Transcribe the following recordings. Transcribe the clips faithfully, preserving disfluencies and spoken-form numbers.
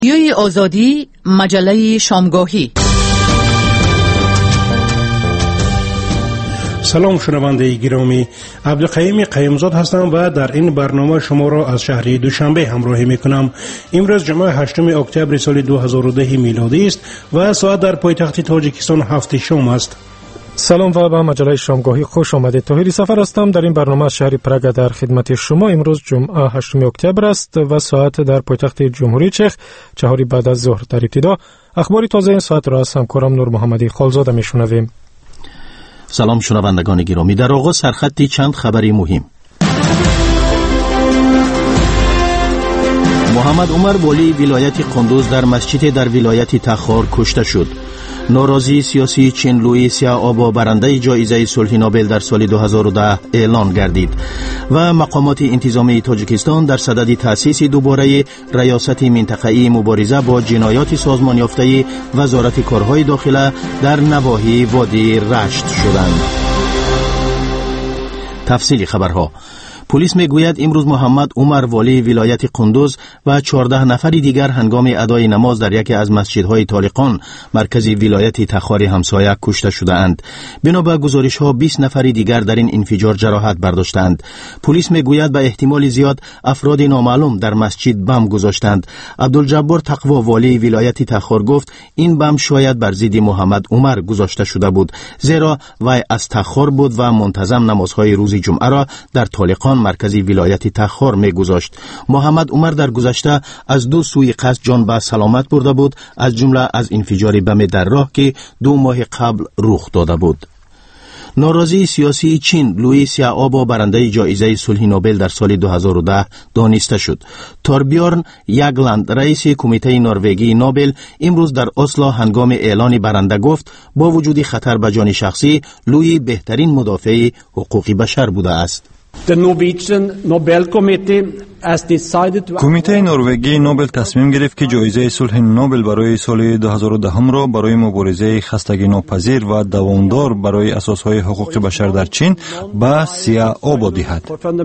رادیوی آزادی، مجله شامگاهی. سلام شنونده گرامی، عبدالقیوم قیمزاد هستم و در این برنامه شما را از شهر دوشنبه همراهی میکنم. امروز جمعه هشتم اکتبر سال دو هزار و ده میلادی است و ساعت در پایتخت تاجیکستان هفت شام است. سلام و به مجله شامگاهی خوش آمدید. طاهری سفر هستم. در این برنامه از شهر پراگ در خدمت شما. امروز جمعه هشتم اکتبر است و ساعت در پایتخت جمهوری چخ چهاری بعد از ظهر. در ابتدا اخباری تازه این ساعت را از همکارم نور محمدی خالزاده میشنویم. سلام شنوندگان گرامی، در آغاز سرخطی چند خبری مهم. محمد عمر والی ولایت قندوز در مسجد در ولایت تخار کشته شد. ناراضی سیاسی چین لوئی سیاآبا برنده جایزه صلح نوبل در سال دو هزار و ده اعلان گردید و مقامات انتظامی تاجیکستان در صدد تأسیس دوباره ریاست منطقه‌ای مبارزه با جنایات سازمان یافته وزارت کارهای داخله در نواحی وادی رشت شدند. تفصیل خبرها. پلیس میگوید امروز محمد عمر والی ولایت قندوز و چهارده نفر دیگر هنگام ادای نماز در یکی از مسجدهای طالقان مرکز ولایت تخار همسایه کشته شده‌اند. بنا به گزارش‌ها بیست نفر دیگر در این انفجار جراحت برداشتند. پلیس میگوید به احتمال زیاد افراد نامعلوم در مسجد بم گذاشتند. عبدالجبار تقوا والی ولایت تخار گفت این بم شاید بر ضد محمد عمر گذاشته شده بود، زیرا وی از تخار بود و منتظم نمازهای روز جمعه را در طالقان مرکزی ولایت تخار می گذاشت. محمد عمر در گذشته از دو سوی قصد جان به سلامت برده بود، از جمله از انفجار بم در راه که دو ماه قبل رخ داده بود. ناراضی سیاسی چین لوئی سیاآبا برنده جایزه صلح نوبل در سال دو هزار و ده دانسته شد. توربیورن یاگلند رئیس کمیته نروژی نوبل امروز در اسلو هنگام اعلان برنده گفت با وجود خطر به جان شخصی لوئی بهترین مدافع حقوق بشر بوده است. کمیته نروژی نوبل تصمیم گرفت که جایزه صلح نوبل برای سال دو هزار و ده را برای مبارزه خستگی ناپذیر و دوامدار برای اساسهای حقوق بشر در چین به سیاآبا دهد.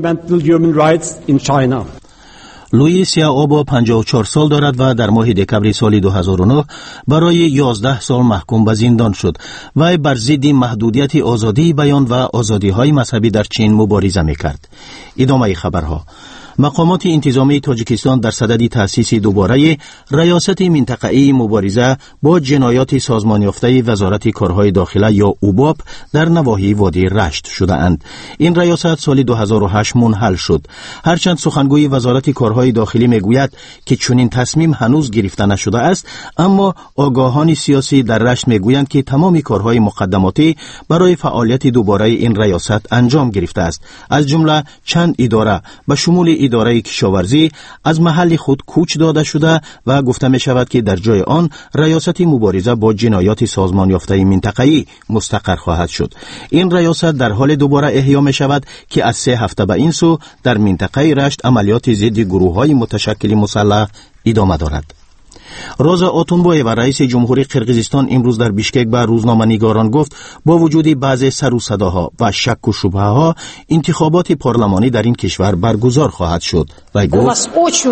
لوئی سیاآبا پنجاه و چهار سال دارد و در ماه دکبر سال دو هزار و نه برای یازده سال محکوم به زندان شد و بر ضد محدودیت آزادی بیان و آزادی‌های مذهبی در چین مبارزه می‌کرد. ادامه خبرها. مقامات انتظامی تاجیکستان در صدد تأسیس دوباره ریاست منطقه‌ای مبارزه با جنایات سازمان یافته وزارت کارهای داخله یا اوباپ در نواحی وادی رشت شده اند. این ریاست سال دو هزار و هشت منحل شد. هرچند سخنگوی وزارت کارهای داخلی میگوید که چنین تصمیم هنوز گرفته نشده است، اما آگاهان سیاسی در رشت میگویند که تمام کارهای مقدماتی برای فعالیت دوباره این ریاست انجام گرفته است. از جمله چند اداره به شمول اداره کشاورزی از محل خود کوچ داده شده و گفته می شود که در جای آن ریاست مبارزه با جنایات سازمان یافته منطقه‌ای مستقر خواهد شد. این ریاست در حال دوباره احیا می شود که از سه هفته به این سو در منطقه رشت عملیات ضد گروه‌های متشکل مسلح ادامه دارد. روزا آتونبایو رئیس جمهوری قرقیزستان امروز در بیشکک به روزنامه‌نگاران گفت با وجود بعضی سر و صداها و شک و شبهه ها انتخابات پارلمانی در این کشور برگزار خواهد شد و گفت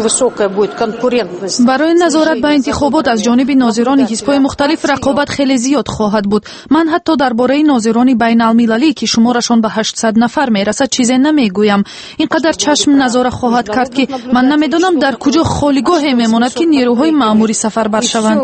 برای نظارت به انتخابات از جانب ناظران حزب‌های مختلف رقابت خیلی زیاد خواهد بود. من حتی درباره ناظران بین المللی که شمارشان به هشتصد نفر میرسد چیزی نمیگویم. اینقدر چشم نظاره خواهد کرد که من نمیدونم در کجا خالیگاهی میماند که نیروهای مأموری سفر بر شوند.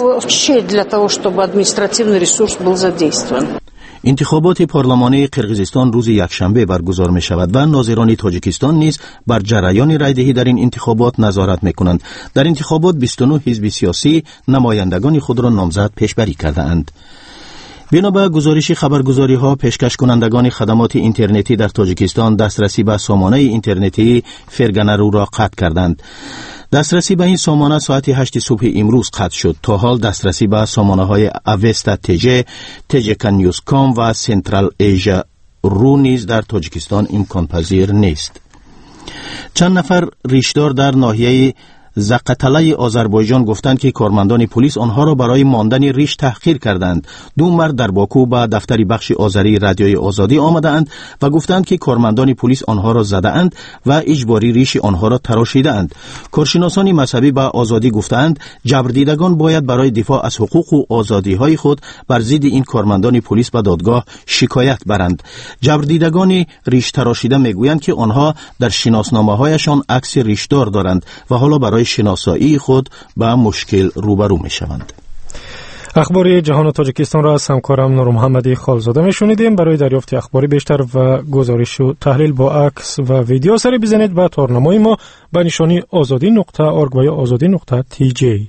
انتخابات پارلمانی قرقیزستان روز یکشنبه برگزار می شود و ناظران تاجیکستان نیز بر جریان رایدهی در این انتخابات نظارت می کنند. در انتخابات بیست و نه حزب سیاسی نمایندگان خود را نامزد پیشبری کرده اند. بنا به گزارش خبرگزاری ها، پیشکش کنندگان خدمات اینترنتی در تاجیکستان دسترسی به سامانه اینترنتی فرگنرو را قطع کردند. دسترسی به این سامانه ساعت هشت صبح امروز قطع شد. تا حال دسترسی به سامانه های اوستا تیجه، تیجکا نیوز کام و سنترال ایژا رو نیز در تاجیکستان امکان پذیر نیست. چند نفر ریشدار در ناحیه زقتله آذربایجان گفتند که کارمندان پلیس آنها را برای ماندن ریش تحقیر کردند. دو مرد در باکو به دفتر بخش آذری رادیوی آزادی آمدند و گفتند که کارمندان پلیس آنها را زدند و اجباری ریش آنها را تراشیدند. کارشناسان مذهبی به آزادی گفتند جبردیدگان باید برای دفاع از حقوق و آزادی‌های خود بر ضد این کارمندان پلیس به دادگاه شکایت برند. جبردیدگان ریش تراشیده میگویند که آنها در شناسنامه‌هایشان عکس ریشدار دارند و حالا برای شناسایی خود با مشکل روبرو میشوند. اخبار جهان تاجیکستان را از همکارم نور محمدی خالزاده میشنیدیم. برای دریافت اخباری بیشتر و گزارش و تحلیل با عکس و ویدیو سری بزنید به تارنمای ما به نشانی آزادی نقطه اورگ و یا آزادی نقطه تی جی.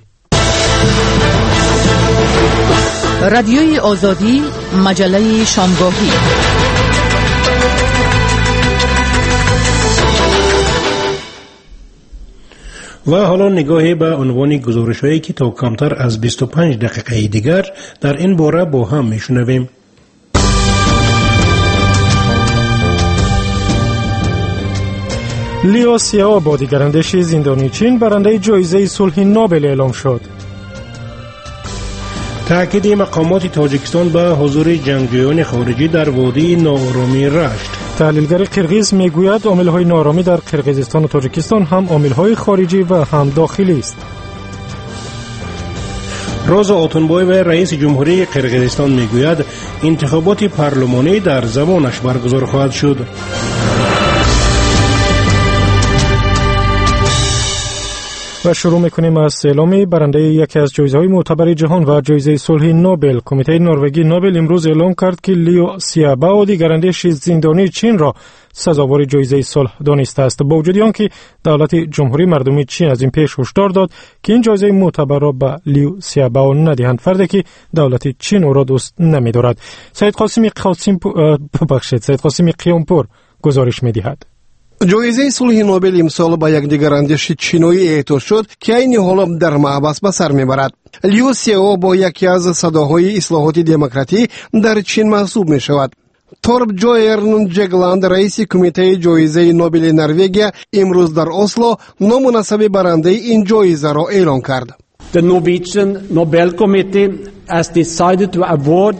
رادیوی آزادی، مجله شامگاهی. و حالا نگاهی به عنوان گزارش‌هایی که تا کمتر از بیست و پنج دقیقه دیگر در این باره با هم میشنویم. لیو سیاوبادی گراندش زندانی چین برنده جایزه صلح نوبل اعلام شد. تأکید مقامات تاجیکستان به حضور جنگجویان خارجی در وادی ناآرامی رشت. تحلیلگر قرقیز میگوید عامل‌های ناآرامی در قرقیزستان و تاجیکستان هم عامل‌های خارجی و هم داخلی است. روزا آتونبایو رئیس جمهوری قرقیزستان میگوید انتخابات پارلمانی در زمانش برگزار خواهد شد. و شروع میکنیم از اعلام برنده یکی از جایزه‌های معتبر جهان و جایزه صلح نوبل. کمیته نروژی نوبل امروز اعلام کرد که لیو سیاوبادی گراندش زندانی چین را سزاوار جایزه صلح دانسته است، با وجود آنکه دولت جمهوری مردمی چین از این پیش هشدار داد که این جایزه معتبر را به لیو سیاوبادی ندهند، فردی که دولت چین او را دوست نمی‌دارد. سید قاسمی قاسم ببخشید سید قاسمی قیامپور گزارش می‌دهد. جایزه صلح نوبل امسال با یک دیگراندیش چینایی اعطا شد که این حال در محبس به سر میبرد. لیو سیاو با یکی از صداهای اصلاحات دموکراتی در چین محسوب می شود. تورب جویرن جگلاند رئیس کمیته جایزه نوبل نروژ امروز در اسلو نامناسب برنده این جایزه را اعلام کرد. The Norwegian Nobel Committee has decided to award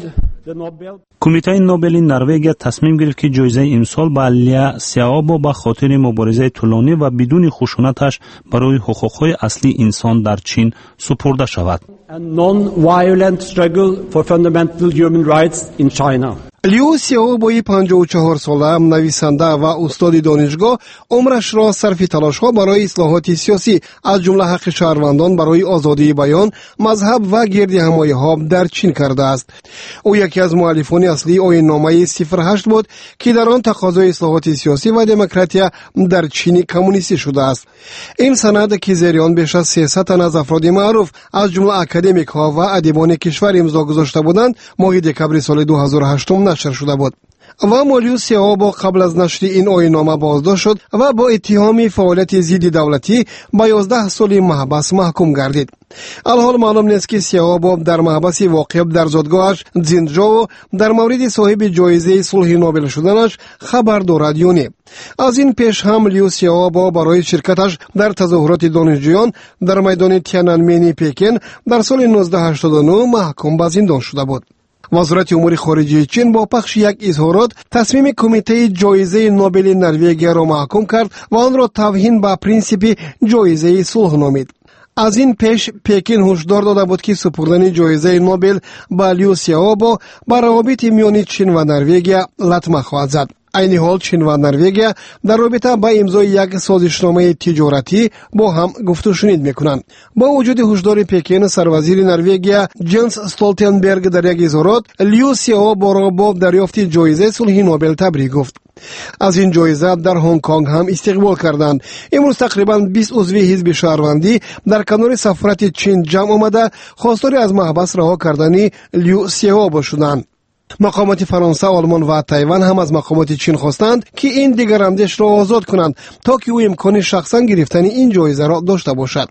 کمیته نوبل نروژ تصمیم گرفت که جایزه امسال به لیو سیاوبادی به خاطر مبارزه طولانی و بدون خشونتش برای حقوق‌های اصلی انسان در چین سپرده شود. non-violent struggle for fundamental human rights in China. لیو سیاوبادی پنجاه و چهار ساله نویسنده و استاد دانشگاه عمرش را صرف تلاش‌ها برای اصلاحات سیاسی از جمله حق شهروندان برای آزادی بیان، مذهب و گردهمایی‌ها در چین کرده است. او یکی از مؤلفان اصلی آیین‌نامه صفر هشت بود که در آن تقاضای اصلاحات سیاسی و دموکراسی در چین کمونیستی شده است. این سند که زیر آن بیش از سیصد تن از افراد معروف از جمله اکادمیک‌ها و ادیبان کشور امضا گذاشته بودند، ماه دکمبر سال دو هزار و هشت نشر شده بود. و لیو سیاوبادی قبل از نشر این آیین‌نامه بازداشت شد و با اتهام فعالیت ضد دولتی با یازده سال محبس محکوم گردید. الحال معلوم نیست که سیاوبادی در محبس واقع در زادگاهش زندجو در مورد صاحب جایزه صلح نوبل شدنش خبر دارد یا نه. از این پیش هم لیو سیاوبادی برای شرکتش در تظاهرات دانشجویان در میدان تیانانمن پکن در سال نوزده هشتاد و نه محکوم به زندان شده بود. وزارت امور خارجه چین با پخش یک اظهارات تصمیم کمیته جایزه نوبل نروژ را محکوم کرد و آن را توهین به پرینسیپ جایزه صلح نامید. از این پیش پکن هشدار داده بود که سپردن جایزه نوبل به لیو سیاوبادی بر روابط میان چین و نروژ لطمه خواهد زد. این حال چین و نروژ در رابطه با امضای یک سازشنامه تجارتی با هم گفت و شنید میکنند. با وجود هشدار پکن، سروزیر نروژ جنس استولتنبرگ در یک اظهارات لیو سیاوبادی را با دریافت جایزه صلح نوبل تبریک گفت. از این جایزه در هنگ کنگ هم استقبال کردند. امروز تقریبا بیست عضو حزب شهروندی در کنار سفارت چین جمع آمده خواستار از محبس رها کردن لیو سیاوبادی شدند. مقامات فرانسه، آلمان و تایوان هم از مقامات چین خواستند که این دیگراندیش را آزاد کنند تا که او امکان شخصا گرفتن این جایزه را داشته باشد.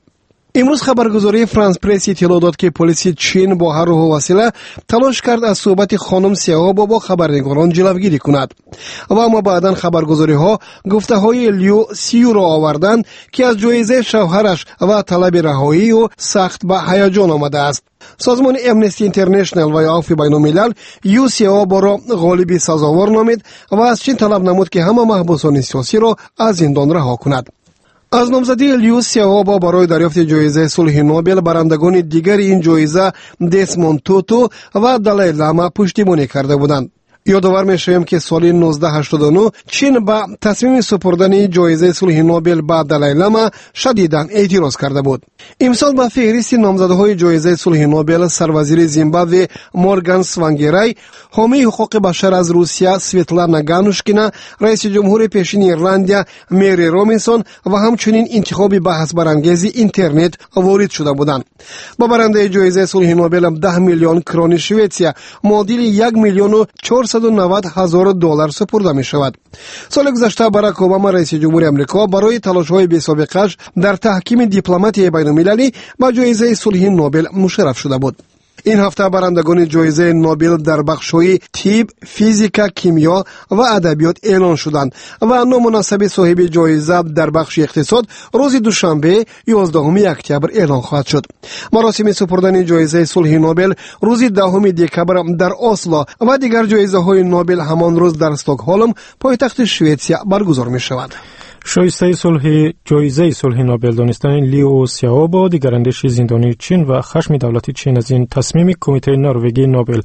امروز خبرگزاری فرانس پرس اطلاع داد که پلیس چین با هر راه و وسیله تلاش کرد از صحبت خانم سیاه‌آبا با خبرنگاران جلوگیری کند و اما بعداً خبرگزاری ها گفته های لیو سیو را آوردند که از جایزه شوهرش و طلب رهایی او سخت به هیجان آمده است. سازمان امنستی اینترنشنل و عفو بین الملل یو سیاه‌آبا را غالب سزاوار نامید و از چین طلب نمود که همه محبوسان سیاسی را از زندان رها کند. از نامزدی لیو سیاه‌آبا برای دریافت جایزه صلح نوبل برندگان دیگر این جایزه دسموند توتو و دالای لاما پشتیبانی کرده بودند. یادآور می‌شویم که سال نوزده هشتاد و نه چین با تصمیم سپردن جایزه صلح نوبل به دالای لاما شدیداً اعتراض کرده بود. امسال با فهرست نامزدهای جایزه صلح نوبل سروزیر زیمبابوه مورگان سوانگیرای، حامی حقوق بشر از روسیه سویتلانا گانوشکینا، رئیس جمهور پیشین ایرلندیا مری روبینسون و همچنین انتخاب بحث برانگیز اینترنت وارد شده بودند. با برنده جایزه صلح نوبل ده میلیون کرون شویتسیا معادل یک میلیون و چهارصد و نود هزار دلار سپرده می شود. سال گذشته باراک اوباما رئیس جمهور امریکا برای تلاش‌های بی‌سابقه‌اش در تحکیم دیپلماتی بین‌المللی با جایزه صلح نوبل مشرف شده بود. این هفته برندگان جایزه نوبل در بخش‌های طب، فیزیک، کیمیا و ادبیات اعلان شدند و نامناسب صاحب جایزه در بخش اقتصاد روز دوشنبه یازدهم اکتبر اعلان خواهد شد. مراسم سپردن جایزه صلح نوبل روز دهم دکبر در اسلو و دیگر جایزه‌های نوبل همان روز در استکهلم پایتخت سوئیسیا برگزار می‌شود. شایسته صلح جایزه صلح نوبل دانستن لیو سیاه‌آبا دیگراندیش زندانی چین و خشم دولت چین از این تصمیم کمیته نروژی نوبل.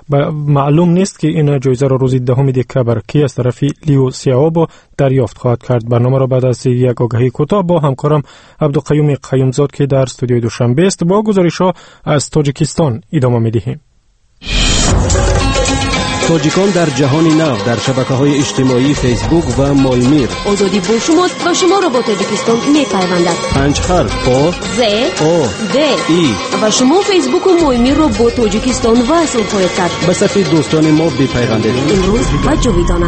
معلوم نیست که این جایزه را روز دهم دکبر کی از طرف لیو سیاه‌آبا دریافت خواهد کرد. برنامه را بعد از یک آگهی کوتاه با همکارم عبدالقیوم قیومزاد که در استودیوی دوشنبه است با گزارش‌ها از تاجیکستان ادامه می‌دهیم. تاجیکان در جهان نو در شبکه‌های اجتماعی فیسبوک و مایمیر. آزادی با شماست و شما را با تاجیکستان می‌پیوندد. پنج حرف با ز او د ای و شما فیسبوک و مایمیر را با تاجیکستان وصل خواهید کرد. به صفحه دوستان ما بپیوندید. امروز و جاویدانه.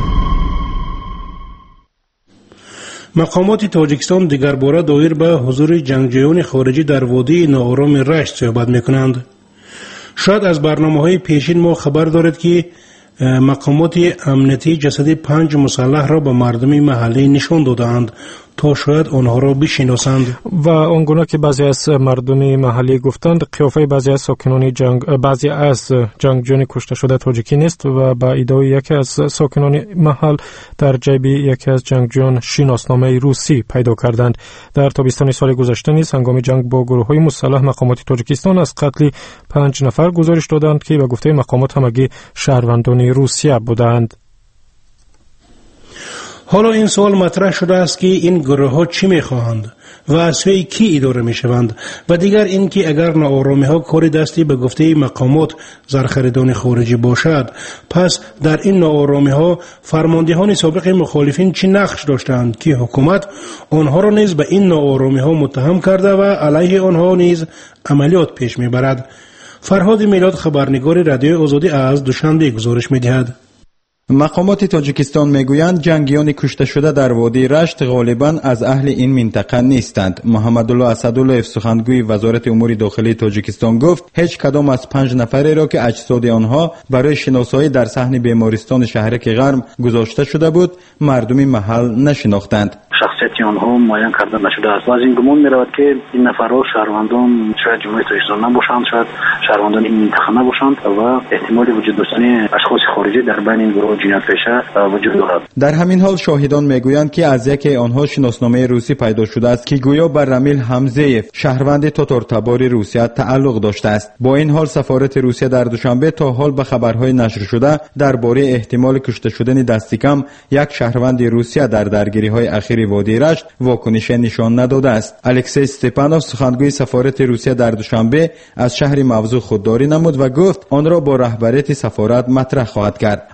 مقامات تاجیکستان دیگر باره دایر به حضور جنگجویان خارجی در وادی ناآرام رشت صحبت می‌کنند. شاید از برنامه‌های پیشین ما خبر دارد که مقامات امنیتی جسد پنج مسلح را به مردم محلی نشان دادند تا شاید آنها را بشناسند و آنگونه که بعضی از مردم محلی گفتند قیافه بعضی از ساکنان جنگ بعضی از جنگجویان کشته شده تاجیکی نیست و با ادعای یکی از ساکنان محل در جیب یکی از جنگجویان شناسنامه روسی پیدا کردند. در تابستان سال گذشته نیز هنگام جنگ با گروه‌های مسلح مقامات تاجیکستان از قتل پنج نفر گزارش دادند که به گفته مقامات همگی شهروندان روسیه بودند. حالا این سوال مطرح شده است که این گروه ها چی میخواهند و از سوی کی اداره میشوند و دیگر این که اگر ناآرامی ها کار دستی به گفته مقامات زرخریدان خارجی باشد، پس در این ناآرامی ها فرماندهان سابق مخالفین چی نقش داشتند که حکومت آنها را نیز به این ناآرامی ها متهم کرده و علیه آنها نیز عملیات پیش میبرد. فرهاد میلاد خبرنگار رادیو آزادی از دوشنبه گزارش میدهد. مقامات تاجیکستان میگویند جنگیان کشته شده در وادی رشت غالباً از اهل این منطقه نیستند. محمدالله اسدالله سخنگوی وزارت امور داخلی تاجیکستان گفت هیچ کدام از پنج نفری را که اجساد آنها برای شناسایی در صحن بیمارستان شهرک غرم گذاشته شده بود مردم محل نشناختند. شخصیت آنها معین کرده نشده است و از این گمان می‌رود که این نفرها شهروندان شاید جمهوری تاجیکستان نباشند، شاید شهروندان این منطقه نباشند و احتمال وجود داشتن اشخاص خارجی در بین این گروه جنایت پیشه وجود دارد. در همین حال شاهدان میگویند که از یکی آنها شناسنامه روسی پیدا شده است که گویا بر رمیل حمزه‌یف شهروند تاتار تبار روسیه تعلق داشته است. با این حال سفارت روسیه در دوشنبه تا حال به خبرهای نشر شده درباره احتمال کشته شدن دست کم یک شهروند روسیه در درگیری‌های اخیر وادی رشت واکنش نشان نداده است. الکسی استپانوف سخنگوی سفارت روسیه در دوشنبه از شهر موضوع خودداری نمود و گفت آن را با رهبریت سفارت مطرح خواهد کرد. اما کار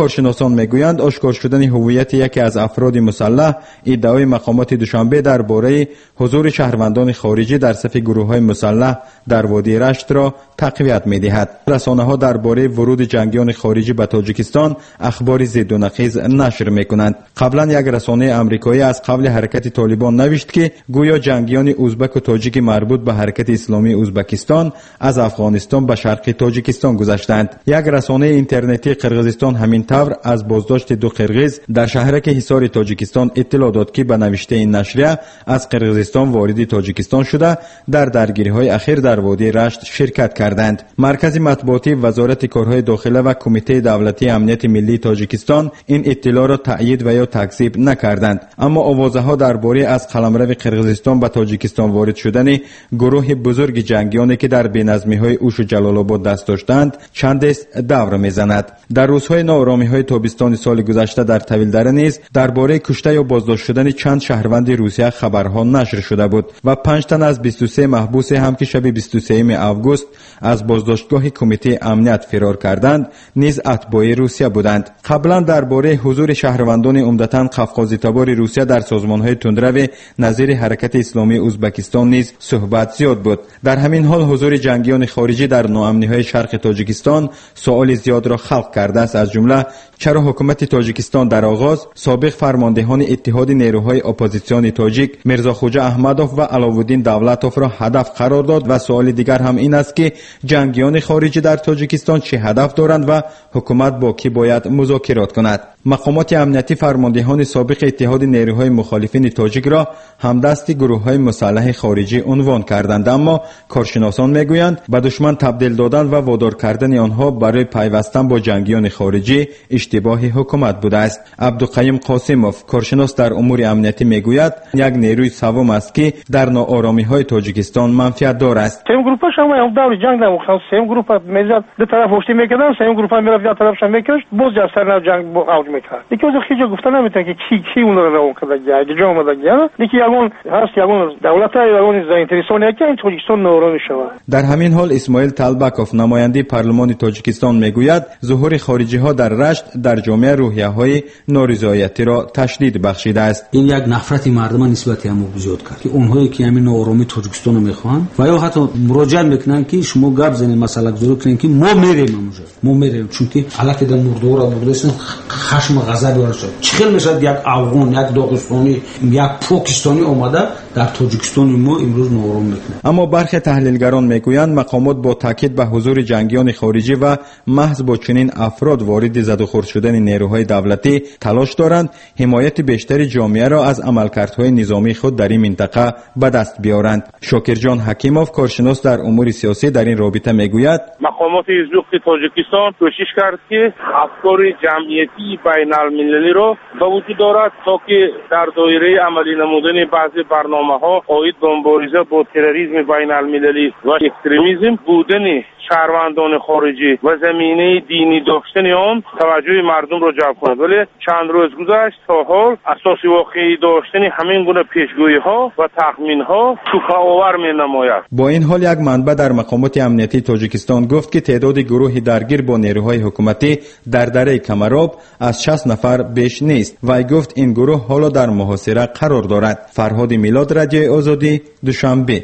کارشناسان میگویند آشکار شدن هویت یکی از افراد مسلح ادعای مقامات دوشنبه درباره حضور شهروندان خارجی در صف گروه‌های مسلح در وادی رشت را تقویت می‌دهد. رسانه‌ها درباره ورود جنگیان خارجی به تاجیکستان اخبار ضد و نقیض نشر می‌کنند. قبلا یک رسانه آمریکایی از قبل حرکت طالبان نوشت که گویا جنگیان ازبک و تاجیک مربوط به حرکت اسلامی ازبکستان از افغانستان به شرق تاجیکستان گذشتند. یک رسانه اینترنتی قرقیزستان همین طور از بازداشت دو قرقیز در شهرک حصار تاجیکستان اطلاع داد که به نوشته این نشریه از قرقیزستان وارد تاجیکستان شده در درگیری‌های اخیر در وادی رشت شرکت کردند. مرکز مطبوعاتی وزارت کارهای داخله و کمیته دولتی امنیت ملی تاجیکستان این اطلاع را تایید و یا تکذیب نکردند، اما آوازه‌ها درباره از قلمرو قرقیزستان به تاجیکستان وارد شدن گروه بزرگ جنگیانی که در بی‌نظمی‌های اوش و جلال آباد دست داشتند چند است دور می‌زند. در روزهای ناآرامی‌های تابستان سال گذشته در طویلدره نیز درباره کشته یا بازداشت شدن چند شهروند روسیه خبرها نشر شده بود و پنج تن از بیست و سه محبوس هم که شب بیست و سوم آگوست از بازداشتگاه کمیته امنیت فرار کردند نیز اتباع روسیه بودند. قبلا درباره حضور شهروندان عمدتاً قفقازی تبار روسیه در سازمان‌های تندرو نظیر حرکت اسلامی ازبکستان نیز صحبت زیاد بود. در همین حال حضور جنگیان خارجی در ناامنی‌های شرق تاجیکستان سوال زیاد را خلق کرده است، از جمله چرا حکومت تاجیکستان در آغاز سابق فرماندهان اتحاد نیروهای اپوزیسیون تاجیک میرزاخوجا احمدوف و علاءالدین دولتوف را هدف قرار داد و سوال دیگر هم این است که جنگیان خارجی در تاجیکستان چه هدف دارند و حکومت با کی باید مذاکرات کند. مقامات امنیتی فرماندهان سابق اتحاد نیروهای مخالفین تاجیک را همدست گروه‌های مسلح خارجی عنوان کردند، اما کارشناسان میگویند به دشمن تبدیل دادن و وادار کردن آنها برای پیوستن با جنگیان خارجی اشتباه حکومت بوده است. عبدالقیوم قاسموف کارشناس در امور امنیتی میگوید یک نیروی سوم است که در ناآرامی‌های تاجیکستان منفعت دارد. سیم گروپ شما هم دور جنگ نمو سیم گروپ میزد دو طرف وشتی میکردن، سیم گروپ هم میرفت طرفش میکشت، باز جر سر جنگ اوج میکرد. یکی از خیلی گفتن نمیتونه که کی کی اون رو رو کرده جای جا اومده گیا، یکی یگون هست یگون دولت یگون زاینتریسون که این تاجیکستان ناآرامی شود. در همین حال اسماعیل طلبکوف نماینده پارلمان تاجیکستان میگوید ظهور خارجی ها در رشت در جامعه روحیه‌های نارضایتی را تشدید بخشیده است. این یک نفرت مردم نسبت هم زیاد کرد که اونهایی که همین ناآرامی تاجیکستان رو میخوان و یا حتی مراجعه میکنن که شما گپ زنید مسئله گذاری کنین که ما میریم اونجا ما میریم چون که علاقه در مردور و مردستان خشم و غضب داشت. چخیل میشد یک افغان یک داغستانی یک پاکستانی اومده در تاجیکستان ما امروز ناآرام میکنه. اما برخی تحلیلگران میگویند مقامات با تاکید به حضور جنگیان خارجی و محض با چنین افراد وارد زد و خورد شدن نیروهای دولتی تلاش دارند حمایت بیشتر جامعه را از عملکردهای نظامی خود در این منطقه به دست بیارند. شاکرجان حکیموف کارشناس در امور سیاسی در این رابطه میگوید مقامات حزب تاجیکستان کوشش کرد که افکار جمعیتی بین المللی را به وجود دارد تا که در دایره عملی نمودن بعضی برنامه‌ها عاید به مبارزه با تروریسم بین المللی و اکستریمیسم بودن شهروندان خارجی و زمینه دینی داشتن آن توجه مردم را جلب کند، ولی چند روز گذشت تا حال اساس واقعی داشتن همین گونه پیشگویی‌ها و تخمین‌ها شوخ‌آور می‌نماید. با این حال یک منبع در مقامات امنیتی تاجیکستان گفت که تعداد گروه درگیر با نیروهای حکومتی در دره کمراب از شصت نفر بیش نیست و گفت این گروه حالا در محاصره قرار دارد. فرهاد میلاد، رادیو آزادی، دوشنبه.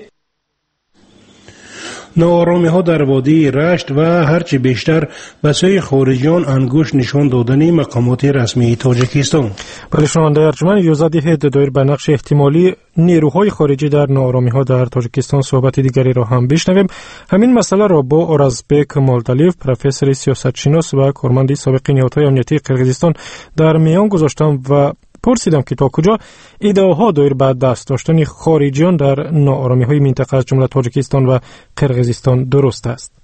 ناآرامی ها در وادی رشت و هرچی بیشتر به سوی خارجیان انگشت نشان دادن مقامات رسمی تاجیکستان. برای شنونده ارجمند اجازه دهید دایر به نقش احتمالی نیروهای خارجی در ناآرامی ها در تاجیکستان صحبت دیگری را هم بشنویم. همین مسئله را با اورازبک مالدالیف پروفسور سیاست شناس و کارمند سابق نهادهای امنیتی قرقیزستان در میان گذاشتم و پرسیدم که تا کجا ایده‌ها دایر به دست داشتن خارجیان در ناآرامی‌های منطقه از جمله تاجیکستان و قرقیزستان درست است.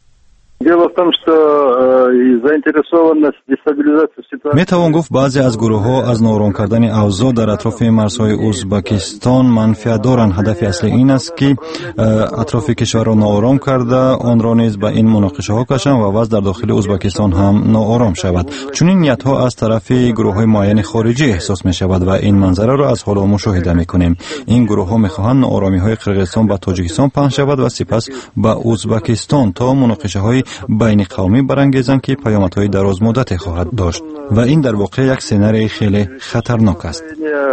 می توان گفت بعضی از گروه ها از ناآرام کردن اوضاع در اطراف مرزهای ازبکستان منفعت دارند. هدف اصلی این است که اطراف کشور را ناآرام کرده آن را نیز به این مناقشه ها کشند و وضع در داخل ازبکستان هم ناآرام شود. چون این نیت ها از طرف گروه های معین خارجی احساس می شود و این منظره را از حالا مشاهده می کنیم. این گروه ها می خواهند ناآرامی های قرقیزستان به تاجیکستان پهن شود و سپس به ازبکستان تا مناقشه های بین قومی برانگیزند هستند که پیامدهای دراز مدت خواهد داشت و این در واقع یک سناریوی خیلی خطرناک است.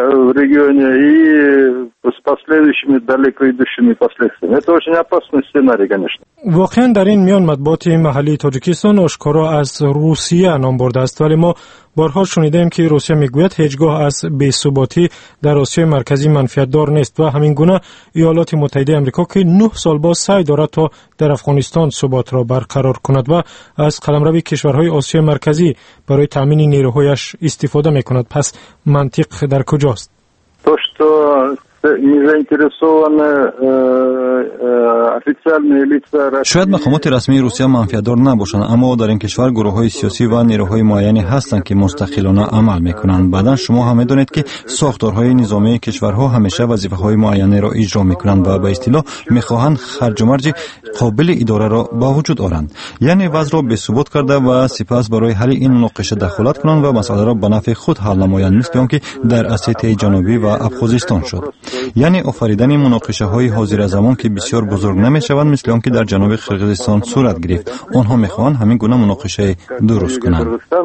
واقعا در این میان مطبوعات محلی تاجیکستان آشکارا از روسیه نام برده است، ولی ما بارها شنیدیم که روسیه میگوید هیچگاه از بی‌ثباتی در آسیای مرکزی منفعت دار نیست و همین گونه ایالات متحده آمریکا که نه سال باز سعی دارد تا در افغانستان ثبات را برقرار کند و از قلمرو کشورهای آسیای مرکزی برای تامین نیروهایش استفاده میکند. پس منطق در کجاست؟ То, что не заинтересованы официальные лица. شاید مقامات رسمی روسیه منفعت‌دار نباشند، اما در این کشور گروه‌های سیاسی و نیروهای معینی هستند که مستقلانه عمل می‌کنند. بعداً شما هم می‌دانید که ساختارهای نظامی کشورها همیشه وظیفه‌های معینی را اجرا می‌کنند و به اصطلاح می‌خواهند خرج و مرج قابل اداره را با وجود آورند، یعنی وضع را بثبات کرده و سپس برای حل این مناقشه دخالت کنند و مسئله را به نفع خود حل نمایند، مثل آنکه در اسیای جنوبی و ابخازستان شد. یعنی آفریدن مناقشه‌های حاضر زمان که بسیار بزرگ نمی‌شوند، مثل آنکه در جنوب قرقیزستان صورت گرفت. آنها می‌خواهند همین گونه مناقشه درست کنند.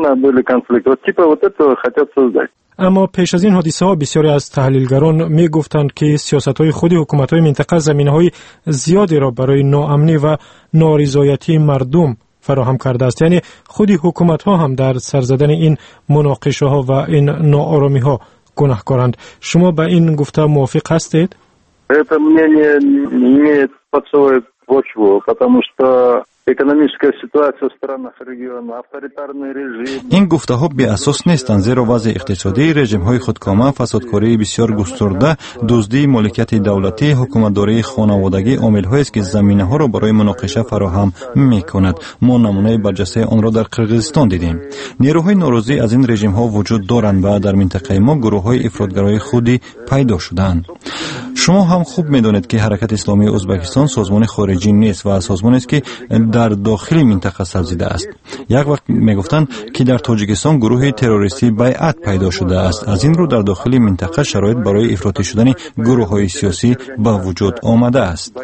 اما پیش از این حادثه ها بسیاری از تحلیلگران می گفتند که سیاست های خود حکومت های منطقه زمینه های زیادی را برای ناامنی و نارضایتی مردم فراهم کرده است. یعنی خود حکومت ها هم در سر زدن این مناقشه ها و این ناآرامی ها گناهکارند. شما با این گفته موافق هستید؟ Это мнение не имеет под собой почву, потому что экономическая ситуация в странах региона, авторитарный режим. این گفته ها بی اساس نیستند، زیرا وضع اقتصادی، رژیم های خودکامه، فسادکاری بسیار گسترده، دزدی مالکیت دولتی، حکومتداری خانوادگی عامل هایی است که زمینه ها را برای مناقشه فراهم می کند. ما نمونه برجسته آن را در قرقیزستان دیدیم. نیروهای ناراضی از این رژیم ها وجود دارند و در منطقه ما گروه های افراطگرای خودی پیدا شدند. شما هم خوب می‌دانید که حرکت اسلامی ازبکستان سازمان خارجی نیست و سازمانی است که در داخل منطقه سرزیده است. یک وقت میگفتند که در تاجیکستان گروه تروریستی بیعت پیدا شده است. از این رو در داخل منطقه شرایط برای افراطی شدن گروه‌های سیاسی به وجود آمده است.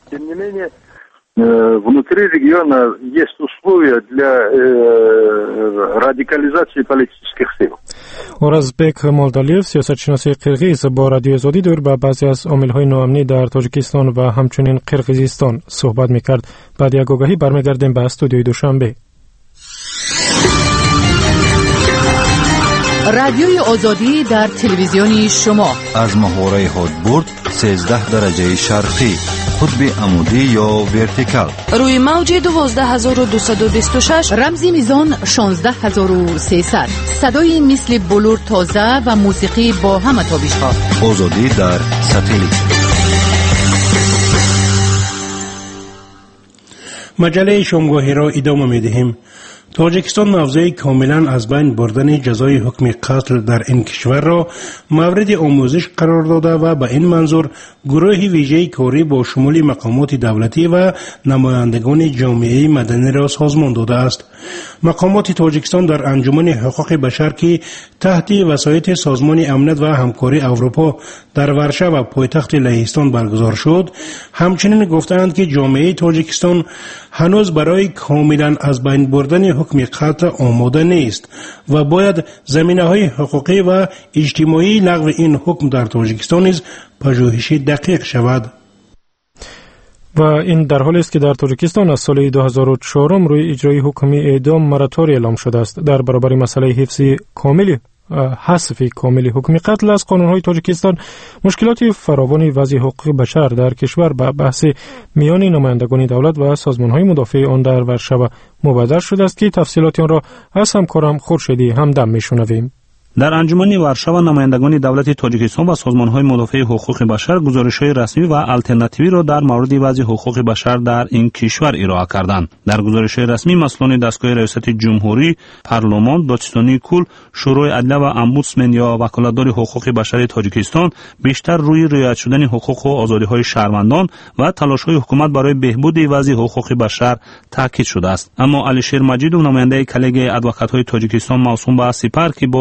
Внутри региона есть условия для радикализации политических сил. اورازبک مولدالیف سیاستشناس قرقیز با رادیو آزادی دور به بعضی از عامل‌های ناامنی در تاجیکستان و همچنین قرقیزستان صحبت می‌کرد. بعد یک آگاهی برمیگردیم به استودیوی دوشنبه. رادیوی آزادی در تلویزیونی شما از محوره هادبورد سیزده درجه شرقی، قطب عمودی یا ورتیکال، روی موج دوازده هزار و دویست و بیست و شش، رمزی میزان شانزده هزار و سیصد، صدای مثل بلور تازه و موسیقی با همه تابش‌ها. آزادی در ساتلیت. مجله شامگاهی را ادامه می‌دهیم. تاجیکستان موضوع کاملا از بین بردن جزای حکم قتل در این کشور را مورد آموزش قرار داده و به این منظور گروه ویژه کاری با شمول مقامات دولتی و نمایندگان جامعه مدنی را سازمان داده است. مقامات تاجیکستان در انجمن حقوق بشر که تحت وسایط سازمان امنیت و همکاری اروپا در ورشه و پایتخت لهستان برگزار شد، همچنین گفتند که جامعه تاجیکستان هنوز برای کاملا از بین بردن حکم قتل آماده نیست و باید زمینه‌های حقوقی و اجتماعی لغو این حکم در تاجیکستان نیز پژوهشی دقیق شود. و این در حالی است که در تاجیکستان از سال دو هزار و چهار روی اجرای حکم اعدام مراتوری اعلام شده است. در برابر مسئله حفظ کامل حذف کامل حکم قتل از قانون‌های تاجیکستان، مشکلات فراوانی وضع حقوق بشر در کشور به بحث میان نمایندگان دولت و سازمان‌های مدافع آن در ورشو مبادر شده است که تفصیلات آن را از همکارم خورشیدی همدم میشنویم. در انجمن ورشو نمایندگان دولت تاجیکستان و سازمان‌های مدافع حقوق بشر گزارش‌های رسمی و آلترناتیوی را در مورد وضع حقوق بشر در این کشور ارائه کردند. در گزارش‌های رسمی مسئولان دستگاه ریاست جمهوری، پارلمان، دادستانی کل، شورای عدلیه و امبودسمن یا وکالتدار حقوق بشر تاجیکستان بیشتر روی رعایت شدن حقوق و آزادی‌های شهروندان و تلاش‌های حکومت برای بهبود وضع حقوق بشر تاکید شده است. اما علیشیر مجید و نماینده کلیگ ادوکات‌های تاجیکستان موسوم به سپر که با رادیو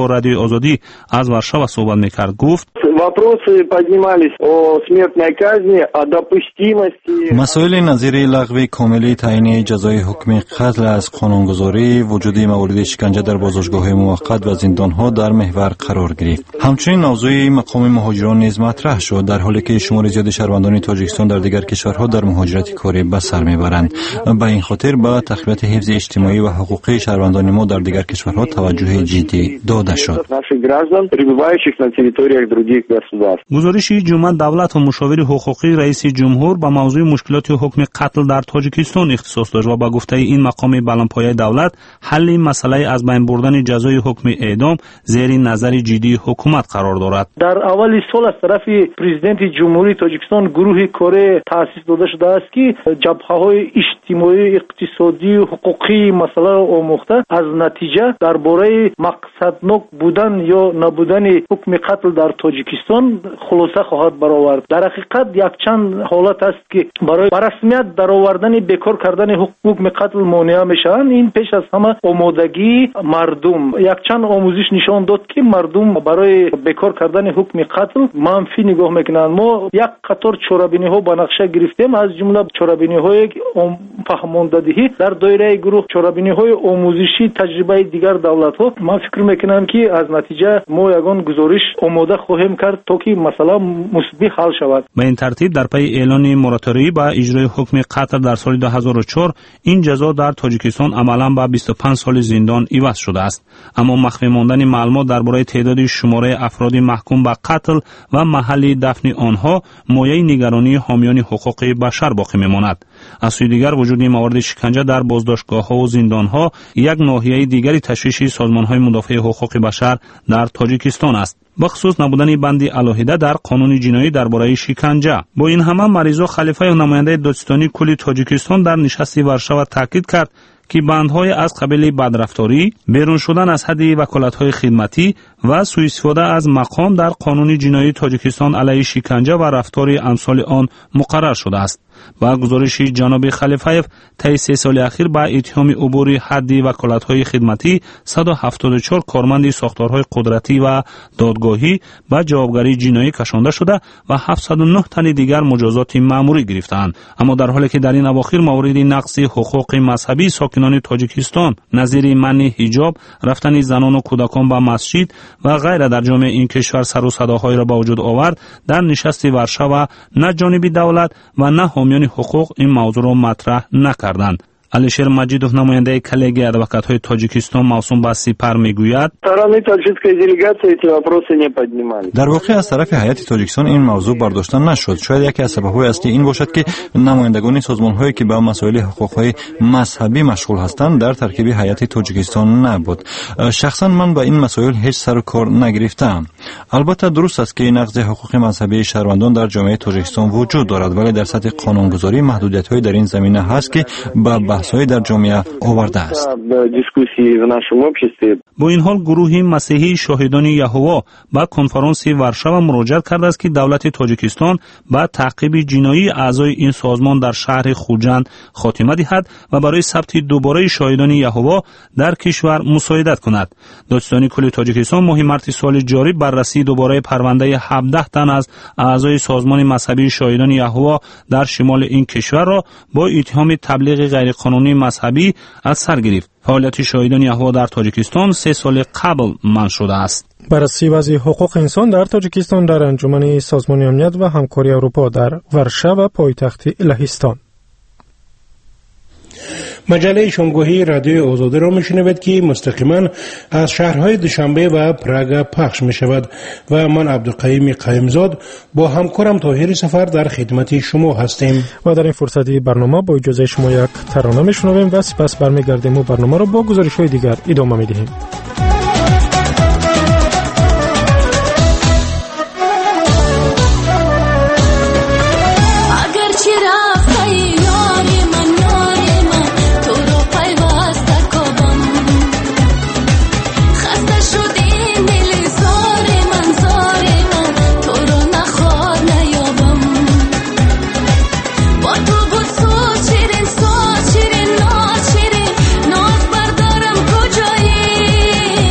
آزادی از وارشاوا صحبت میکرد گفت вопросы поднимались о смертной казни, о допустимости. مسائل نظیر لغو کامل تعیین جزای حکم قتل از قانونگذاری، وجود موارد شکنجه در بازداشتگاه موقت و زندانها در محور قرار گرفت. همچنین موضوع مقام مهاجران نیز مطرح شد، در حالی که شمار زیاد شهروندان تاجیکستان در دیگر کشورها در مهاجرت کاری به سر میبرند. به این خاطر به تقویت حفظ اجتماعی و حقوقی شهروندان ما در دیگر کشورها توجه جدی داده شد. گزارش جمعه دولت و مشاور حقوقی رئیس جمهور به موضوع مشکلات حکم قتل در تاجیکستان اختصاص داشت و با گفته این مقام بلندپایه دولت حل مسئله از بین بردن جزای حکم اعدام زیر نظر جدی حکومت قرار دارد. در اول سال از طرف پرزیدنت جمهوری تاجیکستان گروه کار تأسیس داده شده است که جبهه‌های اجتماعی، اقتصادی و حقوقی مسئله را آموخته از نتیجه درباره مقصدناک بودن یا نبودن حکم قتل در تاجیکستان خلاصه خواهد برآورد. در حقیقت یک چند حالت است که برای رسمیت درآوردن بیکار کردن حکم قتل مانع میشن. این پیش از همه آمادگی مردم. یک چند آموزش نشان داد که مردم برای بیکار کردن حکم قتل منفی نگاه میکنند. ما یک قطار چاره‌بینی ها به نقشه گرفتیم، از جمله چاره‌بینی های فهماندهی در دایره گروه چاره‌بینی های آموزشی تجربه دیگر دولت ها. من فکر میکنم که از نتیجه ما یگان گزارش آماده خواهیم کرد تا که مسئله مثبت حل شود. به این ترتیب در پی اعلان موراتوری به اجرای حکم قتل در سال دو هزار و چهار این جزا در تاجیکستان عملاً به بیست و پنج سال زندان عوض شده است. اما مخفی ماندن معلومات درباره تعداد شماره افراد محکوم به قتل و محل دفن آنها مایه نگرانی حامیان حقوق بشر باقی میماند. از سوی دیگر وجود موارد شکنجه در بازداشتگاه‌ها و زندان‌ها یک ناحیه دیگری تشویش سازمان‌های مدافع حقوق بشر در تاجیکستان است، بخصوص نبودن بندی علاهده در قانون جنایی درباره شکنجه. با این همه مریضا خلیفه و نماینده دادستانی کل تاجیکستان در نشست وارشاوا تاکید کرد که بندهای از قبیل بدرفتاری، بیرون شدن از حد وکالت‌های خدمتی و سوء استفاده از مقام در قانون جنایی تاجیکستان علیه شکنجه و رفتار امثال آن مقرر شده است. با گزارش جناب خلیفه‌یف طی سه سال اخیر با اتهام عبور حدی وکالت‌های خدمتی صد و هفتاد و چهار کارمند ساختارهای قدرتی و دادگاهی به جوابگری جنایی کشانده شده و هفتصد و نه تن دیگر مجازات مأموری گرفتند. اما در حالی که در این اواخر موارد نقض حقوق مذهبی ساکنان تاجیکستان نظیر منع حجاب، رفتن زنان و کودکان به مسجد و غیره در جامعه این کشور سر و صداهای را به وجود آورد، در نشست وارشاوا نه جانب دولت و نه حامیان حقوق این موضوع را مطرح نکردند. علیشیر مجیدوف نماینده کلگی ادوکات‌های تاجیکستان موسوم به سپر میگوید در واقع از طرف هیئت تاجیکستان این موضوع برداشته نشد. شاید یکی از سبب‌های اصلی این باشد که نمایندگان سازمان‌هایی که به مسائل حقوق‌های مذهبی مشغول هستند در ترکیب هیئت تاجیکستان نبود. شخصا من با این مسائل هیچ سر و کار نگرفتم. البته درست است که نقض حقوق مذهبی شهروندان در جامعه تاجیکستان وجود دارد، ولی در سطح قانونگذاری محدودیت‌های در این زمینه هست که به های در جامعه آورده است. با این حال گروه مسیحی شاهدان یهوه با کنفرانس وارشاوا مراجعه کرده است که دولت تاجیکستان با تعقیب جنایی اعضای این سازمان در شهر خوجند خاتمه دهد و برای ثبت دوباره شاهدان یهوه در کشور مساعدت کند. دادستانی کل تاجیکستان ماه مارس سال جاری بررسی دوباره پرونده هفده تن از اعضای سازمان مذهبی شاهدان یهوه در شمال این کشور را با اتهام تبلیغ غیر قانونی مذهبی از سر گرفت. فعالیت شاهدان یهوه در تاجیکستان سه سال قبل منع شده است. بررسی وضع حقوق انسان در تاجیکستان در انجمن سازمان امنیت و همکاری اروپا در ورشاوا پایتخت لهستان. مجله شامگاهی رادیو آزادی را میشنوید که مستقیما از شهرهای دوشنبه و پراگ پخش می شود و من عبدالقیوم قیمزاد با همکارم طاهر سفر در خدمت شما هستیم و در این فرصتی برنامه با اجازه شما یک ترانه میشنویم و سپس برمیگردیم و برنامه را با گزارش های دیگر ادامه میدهیم. شیرین ناز شیرین ناز بردارم کجایی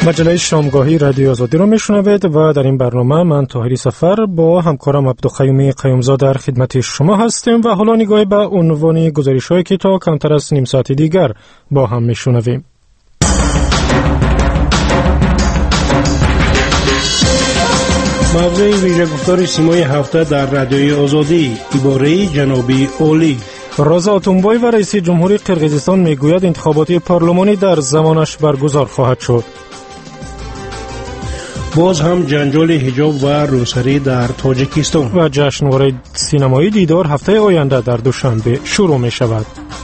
مجله شامگاهی رادیو آزادی را میشنوید و در این برنامه من طاهری سفر با همکارم عبدالقیوم قیومزاده در خدمت شما هستیم و حالا نگاهی به عنوان گزارش‌هایی که تا کمتر از نیم ساعت دیگر با هم میشنویم. موضوع ویژه گفتار سیمای هفته در رادیوی آزادی، عباره جنابی اولی. رضا اتونبای و رئیس جمهوری قرقیزستان میگوید انتخابات پارلمانی در زمانش برگزار خواهد شد. باز هم جنجال حجاب و روسری در تاجیکستان و جشنواره سینمایی دیدار هفته آینده در دوشنبه شروع می شود.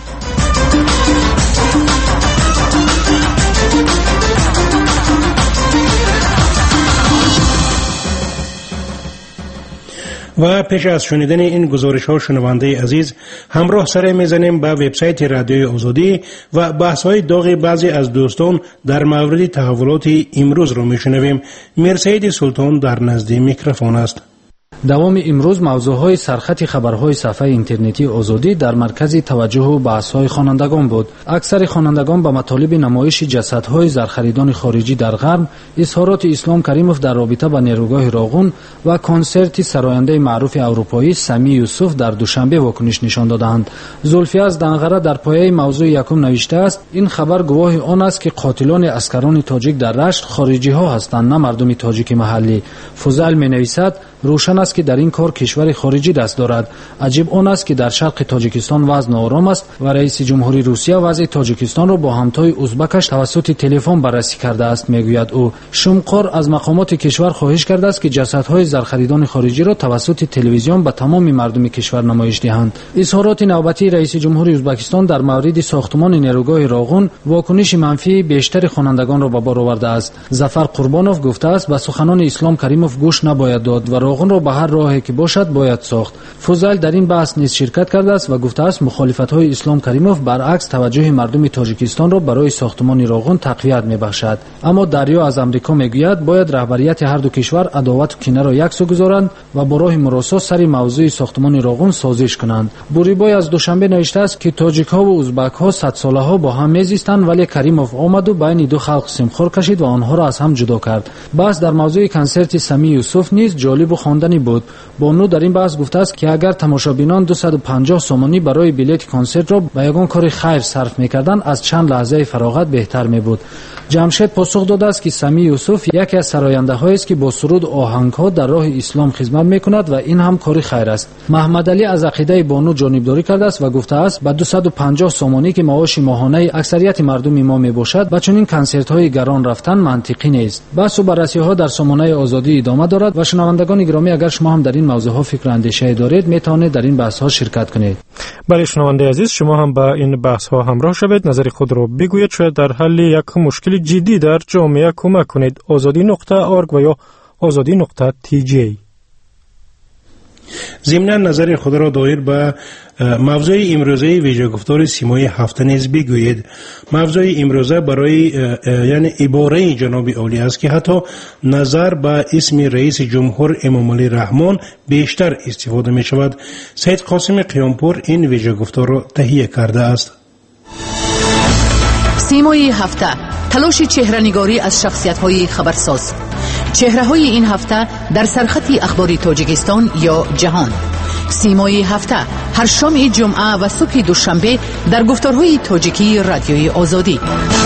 و پیش از شنیدن این گزارش ها شنونده عزیز همراه سر میزنیم به وبسایت رادیوی آزادی و بحث های داغ بعضی از دوستان در مورد تحولات امروز را میشنویم. میرسید سلطان در نزد میکروفون است. دوام امروز موضوعهای سرخط خبرهای صفحه اینترنتی آزادی در مرکز توجه و بحث‌های خوانندگان بود. اکثر خوانندگان به مطالب نمایش جسدهای زرخریدان خارجی در غرب، اظهارات اسلام کریموف در رابطه با نیروگاه راغون و کنسرت سراینده معروف اروپایی سمی یوسف در دوشنبه واکنش نشان دادند. زلفی از دنغره در پایه موضوع یکم نوشته است: این خبر گواه آن است که قاتلان اسکران تاجیک در رشت خارجی‌ها هستند، نه مردم تاجیک محلی. فوزل می‌نویسد: روشن است که در این کار کشور خارجی دست دارد. عجیب آن است که در شرق تاجیکستان وضع ناآرام است و رئیس جمهوری روسیه وضع تاجیکستان را با همتای ازبکش توسط تلفن بررسی کرده است. میگوید او شمقار از مقامات کشور خواهش کرده است که جسدهای زرخریدان خارجی را توسط تلویزیون به تمام مردم کشور نمایش دهند. اظهارات نوبتی رئیس جمهوری ازبکستان در مورد ساختمان نیروگاه راغون واکنش منفی بیشتر خوانندگان را به بار آورده است. ظفر قربانوف گفته است به سخنان اسلام کریموف گوش نباید داد و راغون را به هر راهی که باشد باید ساخت. فوزل در این بحث نیز شرکت کرده است و گفته است مخالفت‌های اسلام کریموف برعکس توجه مردم تاجیکستان را برای ساختمان راغون تقویت می‌بخشد. اما دریا از امریکا میگوید باید رهبریت هر دو کشور عداوت و کینه را یکسو گذارند و با راه مراسا سر موضوع ساختمان راغون سازش کنند. بوریبای از دوشنبه نوشته است که تاجیک‌ها و ازبک‌ها صد ساله‌ها با هم میزیستند، ولی کریموف آمد و بین دو خلق سیمخور کشید و آنها را از هم جدا کرد. بحث در موضوع کنسرت سمی یوسف نیز جالب و خواندنی بود. بانو در این بحث گفته است که اگر تماشابینان دویست و پنجاه سومانی برای بلیت کنسرت را به یگان کار خیر صرف می‌کردند، از چند لحظه فراغت بهتر می‌بود. جمشید پاسخ داده است که سمی یوسف یکی از سراینده‌هایی است که با سرود و آهنگ‌ها در راه اسلام خدمت می‌کند و این هم کار خیر است. محمد علی از عقیده بانو جانبداری کرده است و گفته است با دویست و پنجاه سومانی که معاش ماهانه اکثریت مردم ما میباشد و چنین کنسرت‌های گران رفتن منطقی نیست. بحث و بررسی‌ها در سامانه آزادی ادامه دارد و شنوندگان گرامی اگر شما هم در این موضوعها فکر و اندیشه دارید میتوانید در این بحث ها شرکت کنید. بله شنونده عزیز، شما هم با این بحث ها همراه شوید، نظر خود را بگویید، شاید در حل یک مشکل جدی در جامعه کمک کنید. آزادی نقطه آرگ و یا آزادی نقطه تی جی. ضمن نظر خود را دایر به موضوع امروزه ویژه گفتار سیمای هفته نیز بگویید. موضوع امروزه برای یعنی عباره جناب اولی است که حتی نظر به اسم رئیس جمهور امام علی رحمان بیشتر استفاده می شود. سید قاسم قیامپور این ویژه گفتار را تهیه کرده است. سیمای هفته، تلاش چهره‌نگاری از شخصیت‌های خبرساز. چهره‌های این هفته در سرخط اخباری تاجیکستان یا جهان. سیمای هفته هر شام جمعه و صبح دوشنبه در گفتارهای تاجیکی رادیوی آزادی.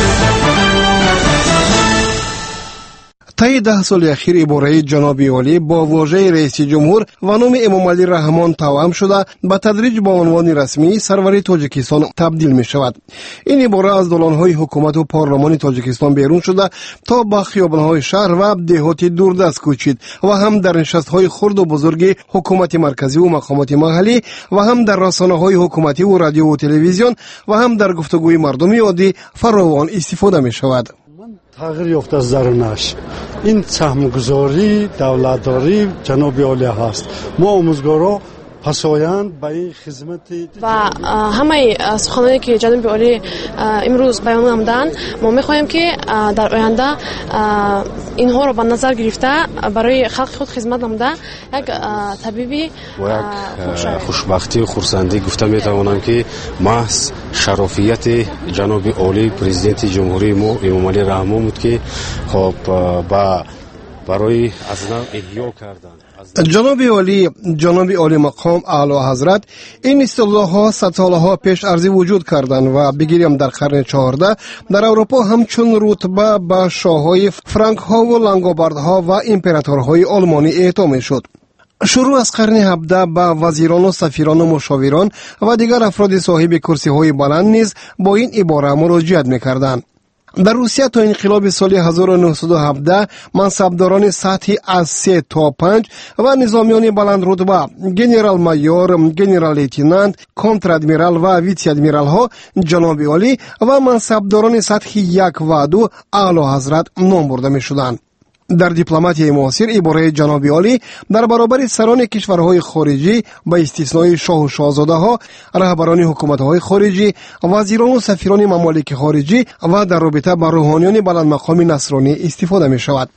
طی ده سال اخیر عباره جناب اولی با واژه رئیس جمهور و نام امام علی رحمان توأم شده به تدریج با عنوان رسمی سرور تاجیکستان تبدیل می شود. این عباره از دالان‌های حکومت و پارلمان تاجیکستان بیرون شده تا به خیابان‌های شهر و دهات دوردست کوچید و هم در نشست‌های خرد و بزرگ حکومت مرکزی و مقامات محلی و هم در رسانه‌های حکومتی و رادیو و تلویزیون و هم در گفتگوی مردمی عادی فراوان استفاده می شود. تغییر یافته از درونش. این سهمگذاری دولتداری جناب عالی هست. ما آموزگارا پسویند به این خدمت و همه سخنانی که جناب عالی امروز بیان نمودند ما می‌خواهیم که در آینده اینها رو به نظر گرفته برای خلق خود خدمت نموده یک طبیبی و یک خوشبختی و خرسندی گفته میتوانم که محض شرافیت جناب عالی پرزیدنت جمهوری ما امام علی رحمان بود که خب با برای از نو احیا کردن. جناب عالی جناب عالی مقام اعلی حضرت این اصطلاح ها صد سالها پیش ارزی وجود کردند و بگیریم در قرن چهاردهم در اروپا همچون رتبه به شاههای فرانک ها و لانگوبارد ها و امپراتورهای آلمانی اعطا میشد. شروع از قرن هفدهم به وزیران و سفیران و مشاوران و دیگر افراد صاحب کرسی های بلند نیز با این عباره مراجعت میکردند. در روسیه تا انقلاب سال هزار و نهصد و هفده منصبداران سطحی از سه تا پنج و نظامیان بلند رتبه گنرال مایور، گنرال لیتنانت، کنتر ادمیرال و ویце ادمیرال ها جناب عالی و منصبداران سطحی یک و دو اعلی حضرت نام برده می شدند. در دیپلماتیای معاصر عباره جناب عالی در برابر سران کشورهای خارجی با استثنای شاه و شاهزاده ها، رهبران حکومت‌های خارجی، وزیران و سفیران ممالک خارجی و در رابطه با روحانیان بلند مقام نصرانی استفاده می شود.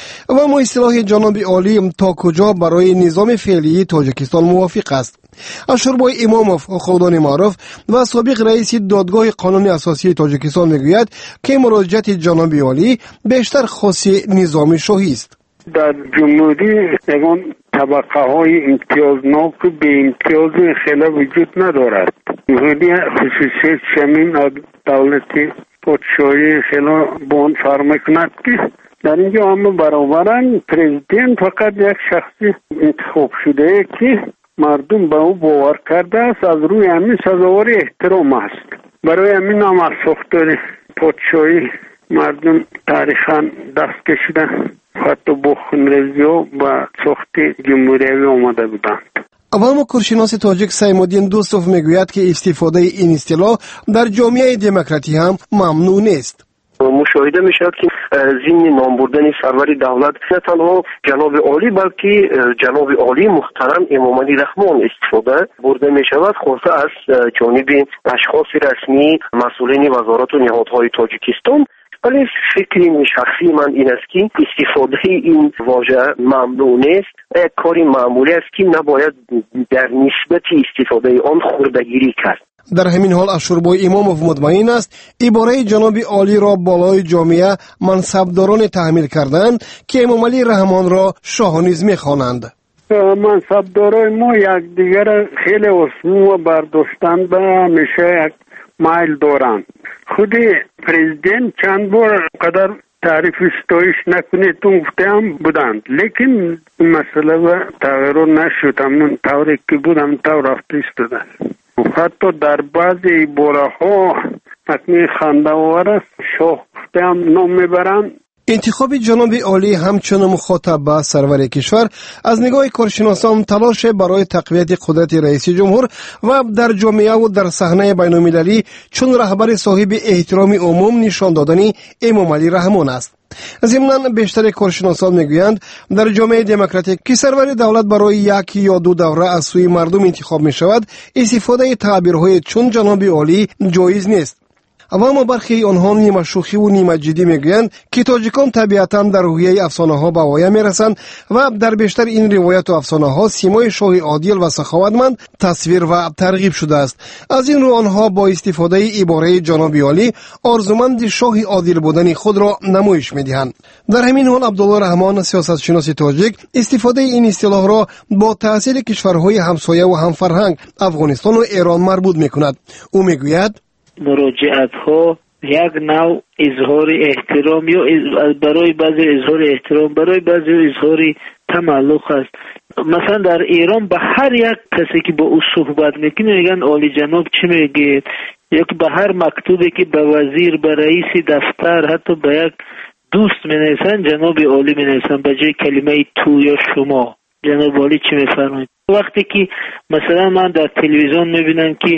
و ما اصطلاح جناب عالی تا کجا برای نظام فعلی تاجیکستان موافق است؟ اشوربای اماموف خودان معروف و سابق رئیس دادگاه قانون اساسی تاجیکستان میگوید که مراجعت جناب عالی بیشتر خاصی نظام شاهی است. در جمهوری یگان طبقه های امتیازناک به امتیاز خیلی وجود ندارد. جمهوری خصوصیت شمین دولت پادشاهی خیلی بان فرم کند که در اینجا همه برابرن. پرزیدنت فقط یک شخصی انتخاب شده که مردم به او باور کرده است، از روی همین سزاوار احترام است. برای همین هم از ساختار پادشاهی مردم تاریخاً دست کشیدن، حتی با خونریزی ها به ساخت جمهوری آمده بودند. اما کارشناس تاجیک سیمالدین دوستوف میگوید که استفاده این اصطلاح در جامعه دموکراتی هم ممنوع نیست. مشاهده می شود که ضمن نام بردن سرور دولت نه تنها جناب عالی بلکه جناب عالی محترم امام علی رحمان استفاده برده می شود، خاصه از جانب اشخاص رسمی مسئولین وزارت و نهادهای تاجیکستان. ولی فکر شخصی من این است که استفاده این واژه ممنوع نیست، یک کاری معمولی است که نباید در نسبت استفاده آن خردگیری کرد. در همین حال اشوربای اماموف مطمئن است عباره جناب عالی را بالای جامعه منصبداران تحمیل کردند که امام علی رحمان را شاه نیز می‌خوانند. منصبدارای ما یک دیگر خیلی اسمو و برداشتن به همیشه یک مایل دارند. خود پرزیدنت چند بار قدر تعریف ستایش نکنید تو گفته هم بودند، لیکن مسئله و تغییر نشد. همون طوری که بود همون طور رفته ایستادند. حتی در بعضی باره ها حتمی خنده‌آور است، شاه گفته هم نام میبرند. انتخاب جناب عالی همچون مخاطب با سرور کشور از نگاه کارشناسان تلاش برای تقویت قدرت رئیس جمهور و در جامعه و در صحنه بین‌المللی چون رهبر صاحب احترام عموم نشان دادن امام علی رحمان است. ضمناً بیشتر کارشناسان میگویند در جامعه دموکراتیک که سرور دولت برای یک یا دو دوره از سوی مردم انتخاب می شود، استفاده تعبیرهای چون جناب عالی جایز نیست. اما برخی آنها نیمه شوخی و نیمه جدی میگویند که تاجیکان طبیعتاً در روحیه افسانه ها به وایه میرسند و در بیشتر این روایت و افسانه ها سیمای شاه عادل و سخاوتمند تصویر و ترغیب شده است. از این رو آنها با استفاده عباره جناب عالی آرزومند شاه عادل بودن خود را نمایش میدهند. در همین حال عبدالله رحمان سیاستشناس تاجیک استفاده این اصطلاح را با تأثیر کشورهای همسایه و همفرهنگ افغانستان و ایران مربوط میکند. او میگوید مراجعت ها یک نوع اظهار احترام یا برای بعضی اظهار احترام، برای بعضی اظهار تملق است. مثلا در ایران به هر یک کسی که با او صحبت میکنه میگن عالی جناب چی میگه، یا که به هر مکتوبی که به وزیر، به رئیس دفتر، حتی به یک دوست مینویسن جناب عالی مینویسن به جای کلمه تو یا شما. جناب عالی چی میفرمایید؟ وقتی که مثلا من در تلویزیون میبینم که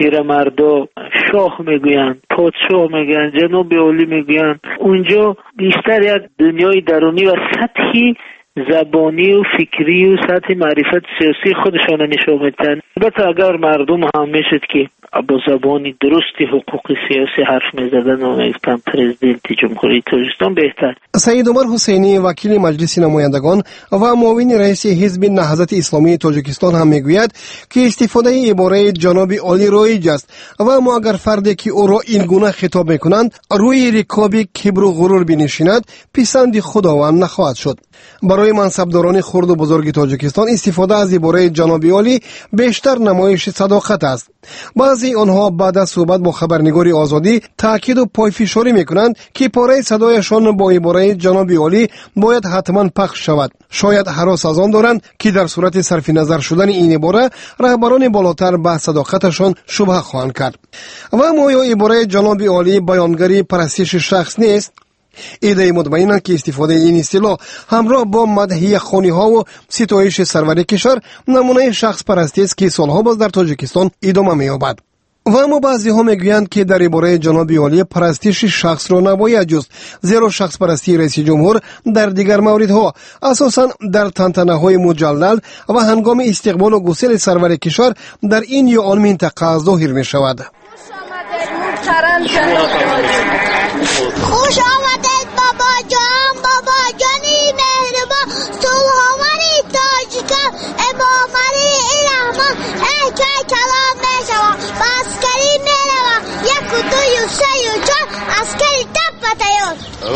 پیرمردا شاه میگوین، پادشاه میگن، جناب عالی میگن، اونجا بیشتر یک دنیای درونی و سطحی زبانی و فکری و سطح معرفت سیاسی خودشان نشون میدن. البته اگر مردم هم میشد که با زبانی درستی حقوق سیاسی حرف میزدن و میگفتن پرزیدنت جمهوری تاجیکستان بهتر. سید عمر حسینی وکیل مجلس نمایندگان و معاون رئیس حزب نهضت اسلامی تاجیکستان هم میگوید که استفاده عباره جناب عالی رایج است و اما اگر فردی که او را این گونه خطاب میکنند روی رکاب کبر و غرور بنشیند پسند خداوند نخواهد شد. برای منصبداران خرد و بزرگ تاجیکستان استفاده از عباره جناب عالی بیشتر نمایش صداقت است. بعضی آنها بعد از صحبت با خبرنگار آزادی تاکید و پایفشاری میکنند که پاره صدایشان با عباره جناب عالی باید حتما پخش شود. شاید هراس از آن دارند که در صورت صرف نظر شدن این عباره رهبران بالاتر به صداقتشان شبهه خواهند کرد. و اما یا عباره جناب عالی بیانگری پرستش شخص نیست؟ ایده مطمئنند که استفاده این اصطلاح همراه با مدحی خانی ها و ستایش سرور کشور نمونه شخص پرستی است که سالها باز در تاجیکستان ادامه می‌یابد. و اما بعضی ها میگویند که در عباره جناب عالی پرستش شخص را نباید جست، زیرا شخص پرستی رئیس جمهور در دیگر موردها اساساً در تنتنه‌های مجلل و هنگام استقبال و گسیل سرور کشور در این یا آن منطقه ظاهر می شود. خوش آمدید بابا جان، بابا جانی مهربان، سلحوانی تاجیکان، امامالی رحمان، ای که کلام میشوان باسکری میروان، یک و دو و سه و چهار اسکری تب و تیار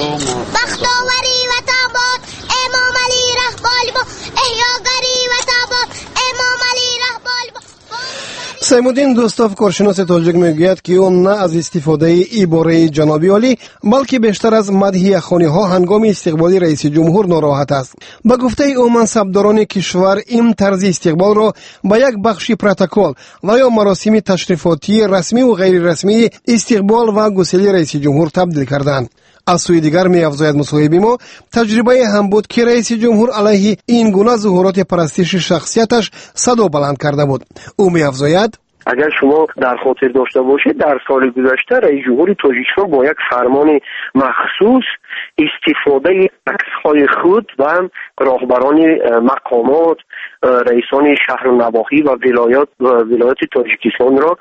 بختاوری و تاباد امامالی رهبالی با احیاگری و تاباد امامالی رهبالی با. سیمودین دوستاف کارشناس تاجیک میگوید که اون نه از استفاده عباره جناب عالی بلکه بیشتر از مدحی خانی ها هنگام استقبال رئیس جمهور ناراحت است. به گفته او منصبداران کشور این طرز استقبال را به یک بخش پروتکل و یا مراسم تشریفاتی رسمی و غیر رسمی استقبال و گسیل رئیس جمهور تبدیل کردند. از سوی دیگر می افزاید مصاحبه ما تجربه هم بود که رئیس جمهور علیه این گونه ظهورات پرستش شخصیتش صدا بلند کرده بود. او می افزاید اگر شما در خاطر داشته باشید در سال گذشته رئیس جمهور تاجیکستان با یک فرمان مخصوص استفاده عکس‌های خود و راهبران مقامات، رئیسان شهر و نواحی و ولایات و ولایت تاجیکستان را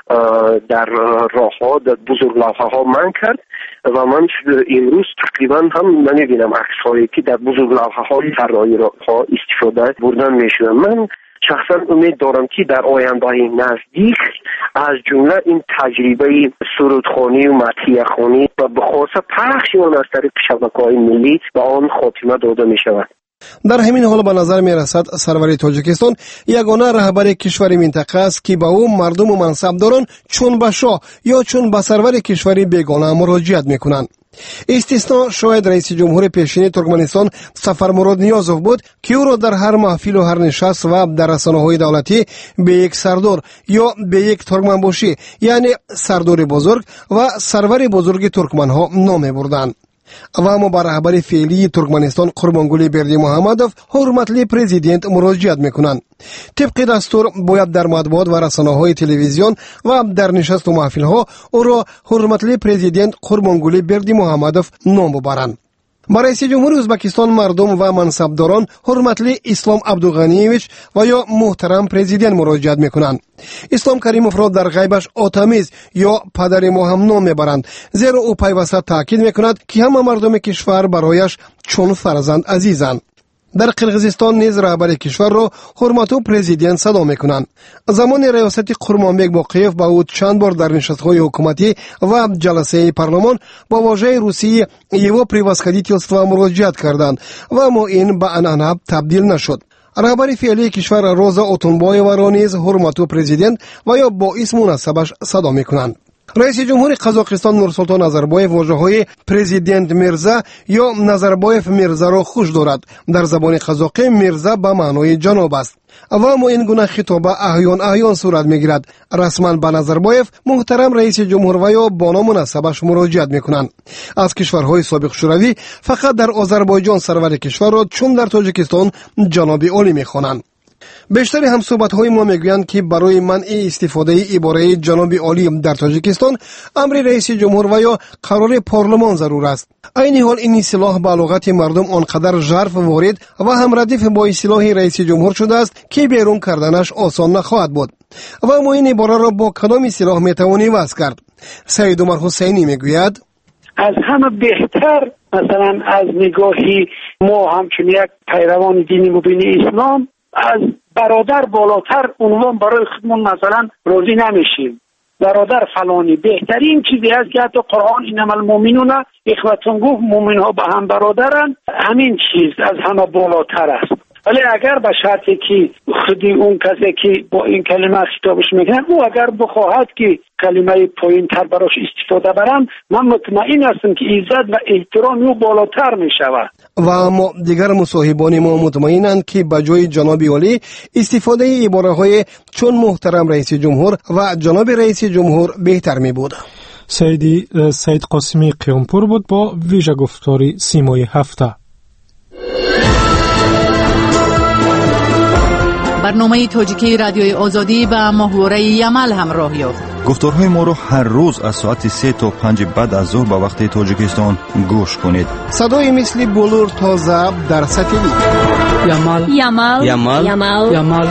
در راه‌ها در بزرگ لوحه‌ها منع کرد و من امروز تقریبا هم نمی‌بینم عکس‌هایی که در بزرگ لوحه‌های طراحی راه‌ها استفاده بردن می‌شود. من شخصا امید دارم که در آینده نزدیک از جمله این تجربه سرودخوانی و مدحی خوانی و به خاص پخش آن از طریق شبکه‌های ملی به آن خاتمه داده می شود. در همین حال به نظر می رسد سرور تاجیکستان یگانه رهبر کشور منطقه است که به او مردم و منصبداران چون به شاه یا چون به سرور کشوری بیگانه مراجعت می کنند. استثناء شاید رئیس جمهور پیشین ترکمنستان سفرمراد نیازوف بود که او را در هر محفل و هر نشست و در رسانه‌های دولتی به یک سردار یا به یک ترکمنباشی یعنی سردار بزرگ و سرور بزرگ ترکمنها نام بردند. و اما با رهبر فعلی ترکمنستان قربانگلی بردی محمدوف حرمتلی پرزیدنت مراجعت میکنند. طبق دستور باید در مطبوعات و رسانه‌های تلویزیون و در نشست و محفل‌ها او را حرمتلی پرزیدنت قربانگلی بردی محمدوف نام ببرند. با رئیس جمهور ازبکستان مردم و منصبداران حرمتلی اسلام عبدالغنیویچ و یا محترم پرزیدنت مراجعت میکنند. اسلام کریموف را در غیبش آتمیز یا پدر ما هم نام میبرند، زیرا او پیوسته تاکید میکند که همه مردم کشور برایش چون فرزند عزیزند. در قرقیزستان نیز رهبر کشور را حرمتو پرزیدنت صدا میکنند. زمان ریاست قرمانبک باقیف با او چند بار در نشست‌های حکومتی و جلسه پارلمان با واژه روسی یو پریواسخدیتلستوا مراجعت کردند و اما این به عنعنه تبدیل نشد. رهبر فعلی کشور روزا اوتونبایو را نیز حرمتو پرزیدنت و یا با اسم مناسبش صدا میکنند. رئیس جمهور قزاقستان نورسلطان نظربایف واژه‌های پرزیدنت میرزا یا نظربایف میرزا را خوش دارد. در زبان قزاقی میرزا به معنای جناب است. و اما این گونه خطاب احیان احیان صورت میگیرد. رسما به نظربایف محترم رئیس جمهور و یا با نام مناسبش مراجعت میکنند. از کشورهای سابق شوروی فقط در آذربایجان سرور کشور را چون در تاجیکستان جناب عالی میخوانند. بیشتر همصحبت‌های ما میگویند که برای منع استفاده عباره جناب عالی در تاجیکستان امر رئیس جمهور و یا قرار پارلمان ضرور است. عین حال این اصطلاح به لغت مردم آنقدر ژرف وارد و هم ردیف با اصطلاح رئیس جمهور شده است که بیرون کردنش آسان نخواهد بود. و ما این عباره را با کدام اصطلاح میتوانیم وصف کرد؟ سید عمر حسینی میگوید از همه بهتر مثلا از نگاهی ما همچون یک پیروان دین مبین اسلام از برادر بالاتر عنوان برای خودمون مثلا راضی نمیشیم. برادر فلانی بهترین چیزی است که حتی قرآن انما المؤمنون اخوة گفت مؤمن ها با هم برادرن، همین چیز از همه بالاتر است. ولی اگر به شرطی که خودی اون کسی که با این کلمه خطابش میکنن او اگر بخواهد که کلمه پایین تر براش استفاده برم، من مطمئن هستم که عزت و احترام او بالاتر میشود. و اما دیگر مصاحبان ما مطمئنند که به جای جناب عالی استفاده عباره های چون محترم رئیس جمهور و جناب رئیس جمهور بهتر می بود. سیدی سید قاسمی قیامپور بود با ویژه گفتاری سیمای هفته. برنامه تاجیکی رادیوی آزادی به محوره یمل همراه یافت. گفتارهای ما رو هر روز از ساعت سه تا پنج بعد از ظهر به وقت تاجیکستان گوش کنید. صدای مثل بلور تا ضرب در ساتلیت. یمل یمل یمل یمل یمل.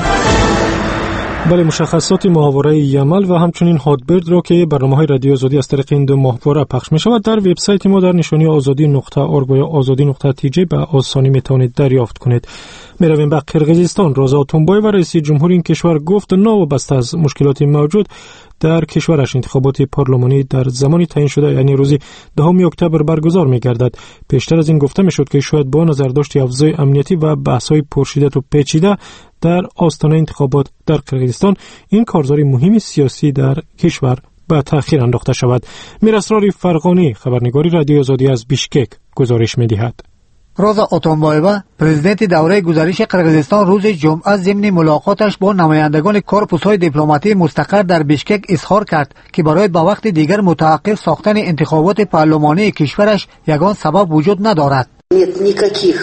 بله، مشخصات محاوره یمل و همچنین هاتبرد را که برنامه‌های رادیو آزادی از طریق این دو محاوره پخش می‌شود در وبسایت ما در نشانی آزادی نقطه اورگ یا آزادی نقطه تی جی به آسانی میتوانید دریافت کنید. میرویم به قرقیزستان. روزا اتونبایو رئیس جمهور این کشور گفت نوابسته از مشکلات موجود در کشورش انتخابات پارلمانی در زمانی تعیین شده یعنی روز دهم اکتبر برگزار می‌گردد. پیشتر از این گفته می‌شد که شاید با نظرداشت افزای امنیتی و بحث‌های پرشدت و پیچیده در آستانه انتخابات در قرقیزستان این کارزاری مهمی سیاسی در کشور به تأخیر انداخته شود. میراسرار فرغانی خبرنگاری رادیو آزادی از بیشکک گزارش می‌دهد. روزا اتونبایو پرزیدنت دوره گزارش قرقیزستان روز جمعه ضمن ملاقاتش با نمایندگان کورپوس‌های دیپلماتی مستقر در بیشکک اظهار کرد که برای به وقت دیگر متوقف ساختن انتخابات پارلمانی کشورش یگان سبب وجود ندارد. Нет никаких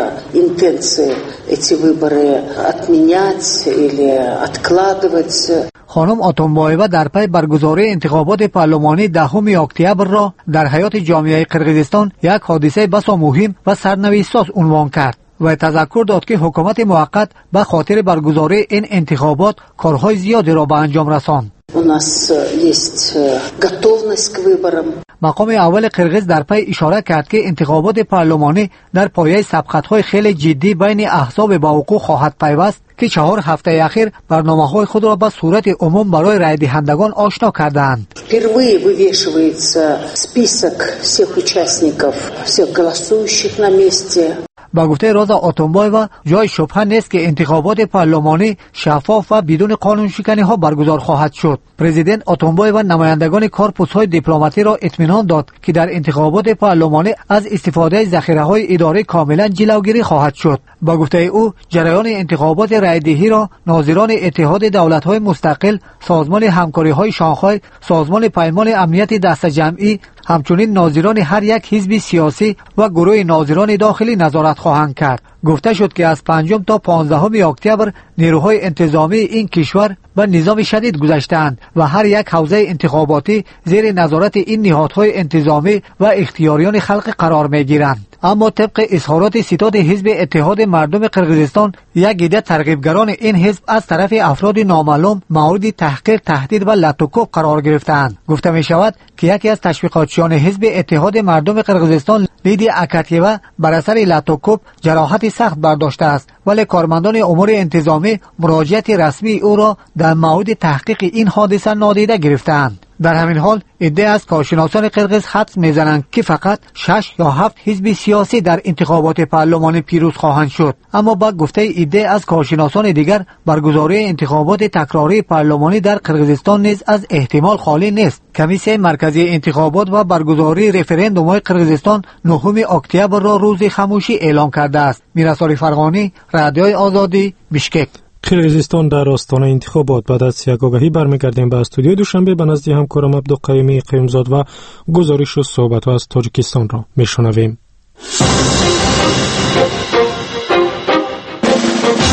интенций эти выборы отменять или откладывать. خانم اتونبایو در پی برگزاری انتخابات پارلمانی دهم اکتبر را در حیات جامعه قرقیزستان یک حادثه بسا مهم و سرنوشت‌ساز عنوان کرد و تذکر داد که حکومت موقت به خاطر برگزاری این انتخابات کارهای زیادی را به انجام رساند. У нас есть готовность к выборам. مقام اول قرقیز در پی اشاره کرد که انتخابات پارلمانی در پایه سبقت‌های خیلی جدی بین احزاب با حقوق خواهد پیوست که چهار هفته اخیر برنامه‌های خود را به صورت عموم برای رای دهندگان آشنا کردند. Впервые вывешивается список всех участников, всех голосующих на месте. با گفته روزا اتونبایو جای شبهه نیست که انتخابات پارلمانی شفاف و بدون قانون شکنی ها برگزار خواهد شد. پرزیدنت اتونبایو نمایندگان کورپوس‌های دیپلماتی را اطمینان داد که در انتخابات پارلمانی از استفاده ذخیره‌های اداری کاملا جلوگیری خواهد شد. با گفته او جریان انتخابات رایدهی را ناظران اتحاد دولت‌های مستقل، سازمان همکاری‌های شانگهای، سازمان پیمان امنیت دست جمعی، همچنین ناظران هر یک حزب سیاسی و گروه ناظران داخلی نظارت خواهند کرد. گفته شد که از پنجم تا پانزدهم اکتبر نیروهای انتظامی این کشور به نظام شدید گذاشتند و هر یک حوزه انتخاباتی زیر نظارت این نهادهای انتظامی و اختیاریان خلق قرار میگیرند. اما طبق اظهارات ستاد حزب اتحاد مردم قرقیزستان یک عده ترغیبگران این حزب از طرف افراد نامعلوم مورد تحقیر، تهدید و لطوکوب قرار گرفتند. گفته می شود که یکی از تشویقاتچیان حزب اتحاد مردم قرقیزستان لیدی اکاتیوا بر اثر لطوکوب جراحت سخت برداشته است، ولی کارمندان امور انتظامی مراجعت رسمی او را در مورد تحقیق این حادثه نادیده گرفتند. در همین حال عده از کارشناسان قرقیز حدس میزنند که فقط شش یا هفت حزب سیاسی در انتخابات پارلمانی پیروز خواهند شد. اما با گفته عده از کارشناسان دیگر برگزاری انتخابات تکراری پارلمانی در قرقیزستان نیز از احتمال خالی نیست. کمیسیون مرکزی انتخابات و برگزاری رفراندوم قرقیزستان نهم اکتبر را روز خاموشی اعلام کرده است. میراسرار فرغانی، رادیوی آزادی، بیشکک. قرقیزستان در آستانه انتخابات. بعد از سیاگاهی برمیگردیم به استودیوی دوشنبه به نزد همکارم عبدالقیومی قیمزاد و گزارش و صحبت از تاجیکستان را میشنویم.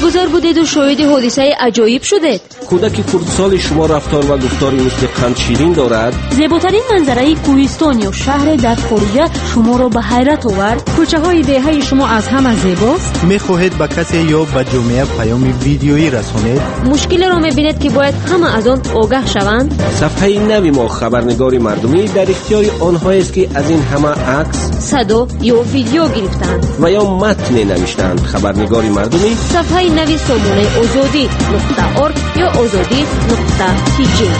گذار بودید و شاهد حادثه عجایب شدید. کودک خردسال شما رفتار و گفتاری مثل قند شیرین دارد. زیباترین منظره کوهستان یا شهر در خارج شما را به حیرت آورد. کوچه های دهه شما از همه زیباست. میخواهید به کسی یا به جامعه پیام ویدیویی رسانید؟ مشکل را میبینید که باید همه از آن آگاه شوند. صفحه نوی ما خبرنگاری مردمی در اختیار آنهایی است که از این همه عکس، صدا یا ویدیو گرفتند و یا متن نوشتند. خبرنگاری مردمی صفحه نوی سامانه آزادی نقطه ارگ یا آزادی نقطه تی جی.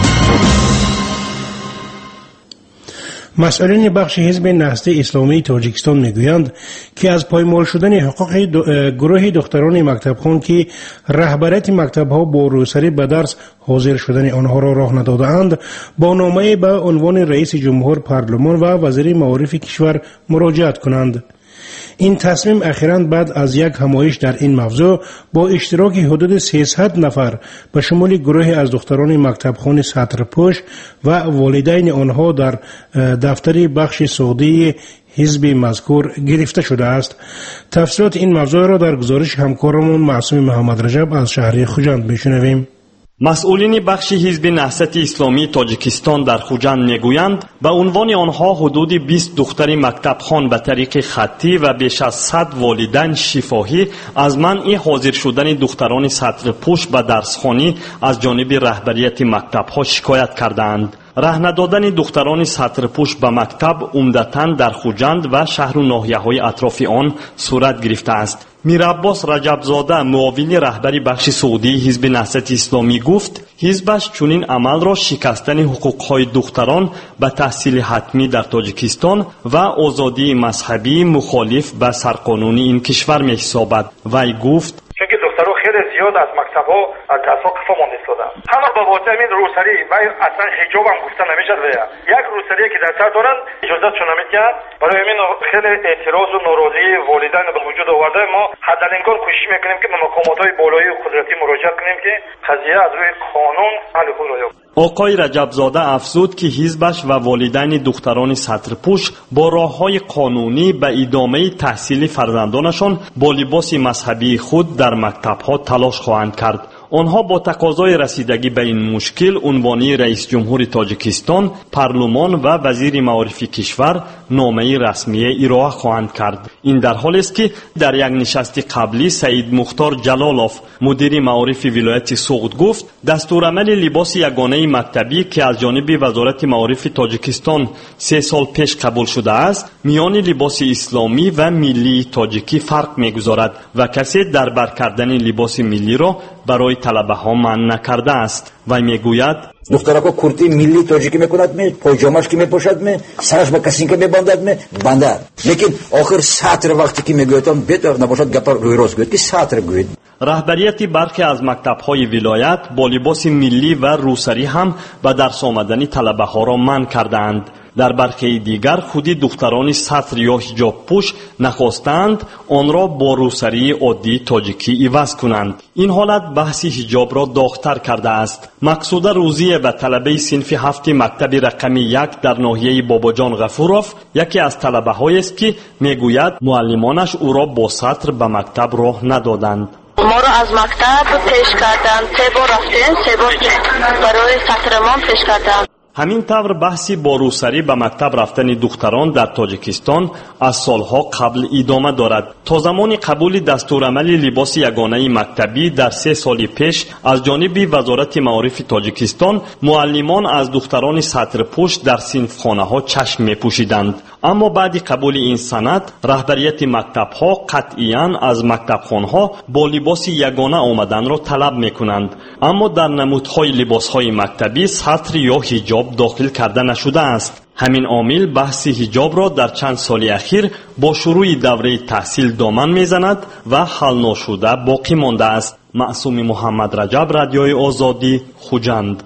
مسئولین بخش حزب نهضت اسلامی تاجیکستان میگویند که از پایمال شدن حقوق دو... گروه دختران مکتبخوان که رهبریت مکتبها با روسری به درس حاضر شدن آنها را راه ندادند با نامه به عنوان رئیس جمهور پارلمان و وزیر معارف کشور مراجعت کنند. این تصمیم اخیراً بعد از یک همایش در این موضوع با اشتراک حدود سیصد نفر به شمول گروه از دختران مکتبخوان سطرپوش و والدین آنها در دفتر بخش سعودی حزب مذکور گرفته شده است. تفصیلات این موضوع را در گزارش همکارمون معصوم محمد رجب از شهر خوجند میشنویم. مسئولین بخش حزب نهضت اسلامی تاجیکستان در خوجند میگویند به عنوان آنها حدود بیست دختر مکتبخوان به طریق خطی و بیش از صد والدین شفاهی از منع حاضر شدن دختران سطرپوش به درسخوانی از جانب رهبریت مکتبها شکایت کردند. راه ندادن دختران سطرپوش به مکتب عمدتاً در خوجند و شهر و ناحیه‌های اطراف آن صورت گرفته است. میر عباس رجبزاده معاون رهبری بخش سعودی حزب نهضت اسلامی گفت حزبش چنین عمل را شکستن حقوق‌های دختران به تحصیل حتمی در تاجیکستان و آزادی مذهبی مخالف به سرقانونی این کشور می‌حسابد. وی گفت چونکه دخترها خیلی زیاد از مکتب‌ها از درس‌ها قفا ایستادن. همه به واسطه این روسری و اصلا حجاب هم گفته نمیشد ویا. یک روسری که در سر دارن اجازهشون نمیدن. برای همین خیلی اعتراض و ناراضی والدین به وجود آورده. ما حداقل کوشش میکنیم که به مقامات‌های بالایی و قدرتی مراجعه کنیم که قضیه از روی قانون حل خود را یابد. آقای رجبزاده افزود که حزبش و والدین دختران سطرپوش با راه‌های قانونی به ادامه تحصیل فرزندانشان با لباس مذهبی خود در مکتب‌ها تلاش خواهند کرد. آنها با تقاضای رسیدگی به این مشکل عنوانی رئیس جمهور تاجیکستان، پارلمان و وزیر معارف کشور نامه رسمی ارائه خواهند کرد. این در حالی است که در یک نشست قبلی سعید مختار جلالوف مدیر معارف ولایت سوغد گفت دستورالعمل لباس یگانه مکتبی که از جانب وزارت معارف تاجیکستان سه سال پیش قبول شده است میان لباس اسلامی و ملی تاجیکی فرق می‌گذارد و کسی در بر کردن لباس ملی را برای طلبه ها منع نکرده است. و میگوید دخترها کرتی ملی تاجیکی میکند می پاجامش که میپوشد می سرش به کسینکه میبندد می بندد لیکن آخر سطر وقتی که میگویدم بهتر نباشد گپ روی راست گوید که سطر گوید. رهبریت برخی از مکتب‌های ولایت با لباس ملی و روسری هم به درس آمدن طلبه ها را منع کردند. در برخی دیگر خودی دختران سطر یا حجاب پوش نخواستند آن را با روسری عادی تاجیکی عوض کنند. این حالت بحث حجاب را داغ‌تر کرده است. مقصوده روزیه و طلبه صنف هفت مکتب رقم یک در ناحیه باباجان غفوروف یکی از طلبه هایی است که میگوید معلمانش او را با سطر به مکتب راه ندادند. ما را از مکتب پیش کردند، سه بار رفتیم، سه بار برای سطرمان پیش کردند. همین طور بحثی با روسری به مکتب رفتن دختران در تاجیکستان از سالها قبل ادامه دارد. تا زمان قبول دستورالعمل لباس یگانه مکتبی در سه سال پیش از جانب وزارت معارف تاجیکستان معلمان از دختران سطرپوش در صنفخانه‌ها چشم می‌پوشیدند. اما بعد قبول این سند رهبریت مکتب‌ها قطعاً از مکتبخانه‌ها با لباس یگانه آمدن را طلب می‌کنند. اما در نمودهای لباس‌های مکتبی سطر یا حجاب داخل کرده نشده است. همین عامل بحث حجاب را در چند سال اخیر با شروع دوره تحصیل دامن میزند و حل نشده باقی مانده است. معصوم محمد رجب، رادیوی آزادی، خوجند.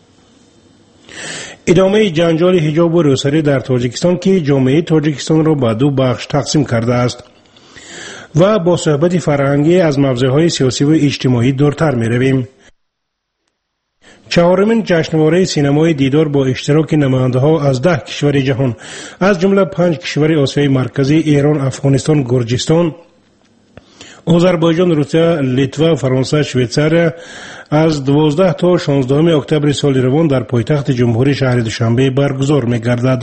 ادامه جنجال حجاب و روسری در تاجیکستان که جامعه تاجیکستان را به دو بخش تقسیم کرده است و با صحبت فرهنگی از موضوعهای سیاسی و اجتماعی دورتر می رویم. چهارمین جشنواره سینمای دیدار با اشتراک نماینده ها از ده کشور جهان از جمله پنج کشور آسیای مرکزی، ایران، افغانستان، گرجستان، آذربایجان، روسیه، لیتوا، فرانسه، شویتزاریا از دوازده تا شانزده اکتبر سال روان در پایتخت جمهوری شهر دوشنبه برگزار می‌گردد.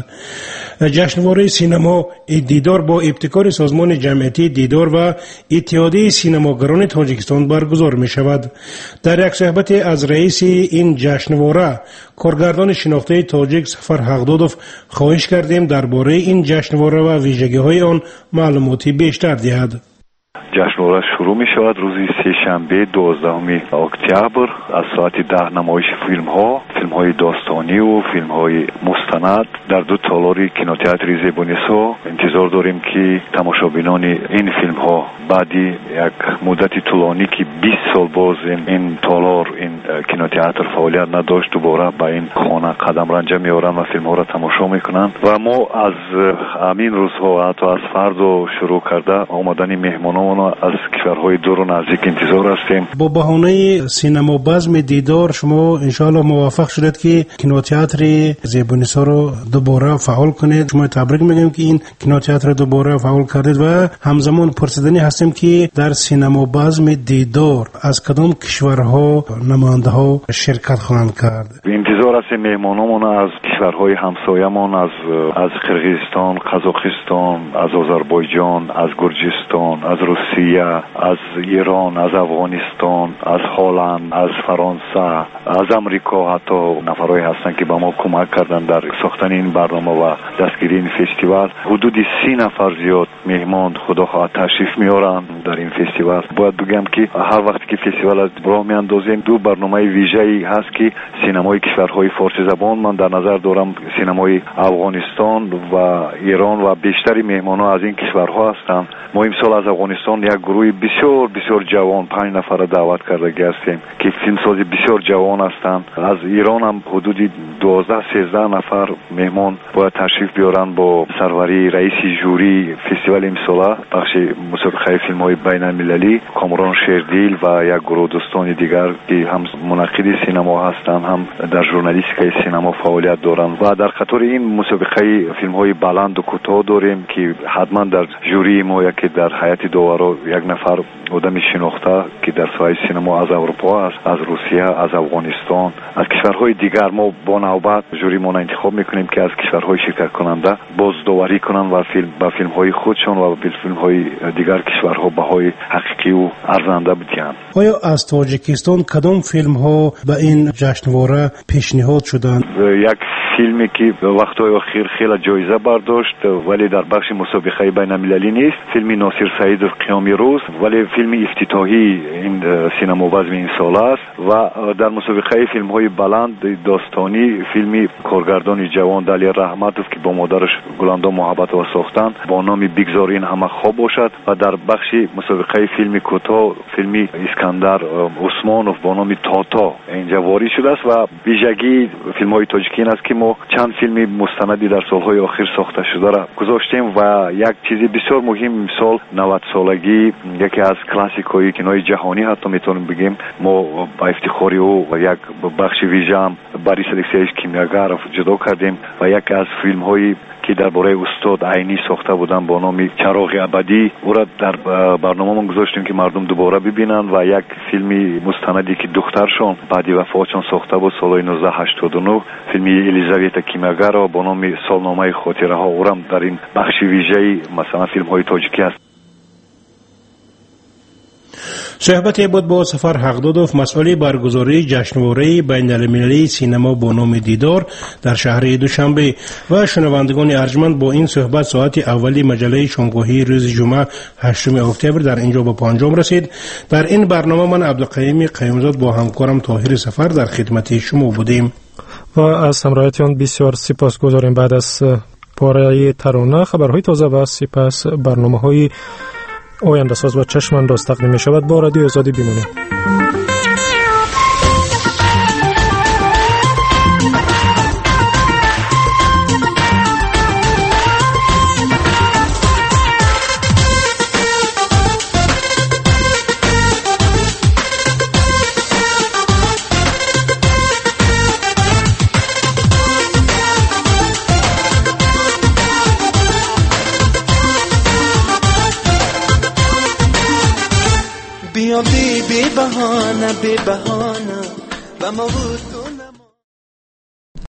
جشنواره سینما دیدار با ابتکار سازمان جمعیتی دیدار و اتحادیه سینماگران تاجیکستان برگزار می‌شود. در یک صحبت از رئیس این جشنواره، کارگردان شناخته تاجیک سفر حقدادوف، خواهش کردیم درباره این جشنواره و ویژگی‌های آن معلوماتی بیشتر دهد. جشنواره شروع می شود روز سه‌شنبه دوازدهم اکتبر از ساعت ده. نمایش فیلم ها، فیلم های داستانی و فیلم های مستند در دو تالار کینوتئاتر زیبونیسا. انتظار داریم که تماشابینان این فیلم ها بعدی یک مدت طولانی که بیست سال باز این, این تالار این کینوتئاتر فعالیت نداشت دوباره به این خانه قدم رنجه میارن و فیلم ها را تماشا میکنن و ما از همین روزها حتی از فردا شروع کرده آمدن مهمانان از کشورهای دور و نزدیک انتظار هستیم. با بهانه سینما بزم دیدار شما انشاءالله موفق شدید که کینوتئاتر زیبونیسا رو دوباره فعال کنید. شما تبریک میگم که این کینوتئاتر رو دوباره فعال کردید و همزمان پرسیدنی هستیم که در سینما بزم دیدار از کدام کشورها نماینده ها شرکت خواهند کرد. انتظار است مهمانان از کشورهای همسایه‌مان از از قرقیزستان، قزاقستان، از آذربایجان، از گرجستان، از روسیه، از ایران، از افغانستان، از هلند، از فرانسه، از امریکا حتی نفرایی هستند که به ما کمک کردن در ساختن این برنامه و دستگیری این فستیوال. حدود سی نفر زیاد مهمان خدا خواهد تشریف میارن در این فستیوال. باید بگم که هر وقتی که فستیوال از راه میاندازیم دو برنامه ویژه‌ای هست که سینمای کشورهای فارسی زبان من در نظر دارم، سینمای افغانستان و ایران و بیشتری مهمانان از این کشورها هستند. ما امسال از افغانستان یک گروه بسیار بسیار جوان پنج نفر را دعوت کرده هستیم که فیلمساز بسیار جوان هستند. از ایران هم حدود دوازده سیزده نفر مهمان باید تشریف بیارن با سروری رئیس جوری فستیوال امسال بخش مسابقه فیلم های بین المللی کامران شیردیل و یک گروه دوستان دیگر که هم منعقد سینما هستند هم در ژورنالیستیک سینما فعالیت دارند و در خاطر این مسابقه فیلم های بلند و کوتاه داریم که حتما در جوری ما که در حیات داورا یک نفر آدم شناخته که در ساحه سینما از اروپا است، از روسیه، از افغانستان، از کشورهای دیگر ما با نوبت جوری ما انتخاب میکنیم که از کشورهای شرکت کننده بازداوری کنند و فیلم با فیلم های خودشون و با فیلم های دیگر کشورها بهای حقیقی و ارزنده بدهند. آیا از تاجیکستان کدام فیلم ها به این جشنواره پیشنهاد شدند؟ یک فیلمی که وقت‌های اخیر خیلی جایزه برداشت ولی در بخش مسابقه بین‌المللی نیست، فیلم ناصر سعیدов قیام روز، ولی فیلم افتتاحی این سینما بزم این سال است و در مسابقه فیلم‌های بلند داستانی فیلمی کارگردان جوان دلی رحمتوف که با مادرش گلندا محبت و ساختن با نام بگذار این همه خواب باشد و در بخش مسابقه فیلم کوتاه فیلمی اسکندر عثمانوف با نام تاتا اینجا وارد شده است و ویژگی فیلم‌های تاجیکی است که چند فیلم مستندی در سالهای اخیر ساخته شده را گذاشتیم و یک چیزی بسیار مهم سال نود سالگی یکی از کلاسیک‌های کینوی جهانی حتی میتونیم بگیم ما با افتخار او و یک بخش ویژه هم باریس الکسیویچ کیمیاگر جدا کردیم و یکی از فیلم‌های که درباره استاد عینی ساخته بودن با نام چراغ ابدی او را در برنامه من گذاشتیم که مردم دوباره ببینن و یک فیلمی مستندی که دخترشون بعد وفاتشون ساخته بود سال نوزده هشتاد و نه فیلم الیزابتا کیمیاگر با نام سالنامه خاطره ها او را در این بخش ویژه‌ای مثلا فیلم های تاجیکی است. صحبتی بود با سفر حقدادوف مسئول برگزاری جشنواره بین المللی سینما با نام دیدار در شهر دوشنبه و شنوندگان ارجمند با این صحبت ساعت اولی مجله شامگاهی روز جمعه هشتم اکتبر در اینجا به پانجام رسید. در این برنامه من عبدالقیوم قیومزاد با همکارم طاهر سفر در خدمت شما بودیم و از همراهیتان بسیار سپاسگزاریم. بعد از پاره ترانه خبرهای تازه و سپس برنامه‌های آینده ساز و چشم انداز تقدیم می شود. با رادیو آزادی بمانید. کامیابی بی بهانه بی بهانه و ما بود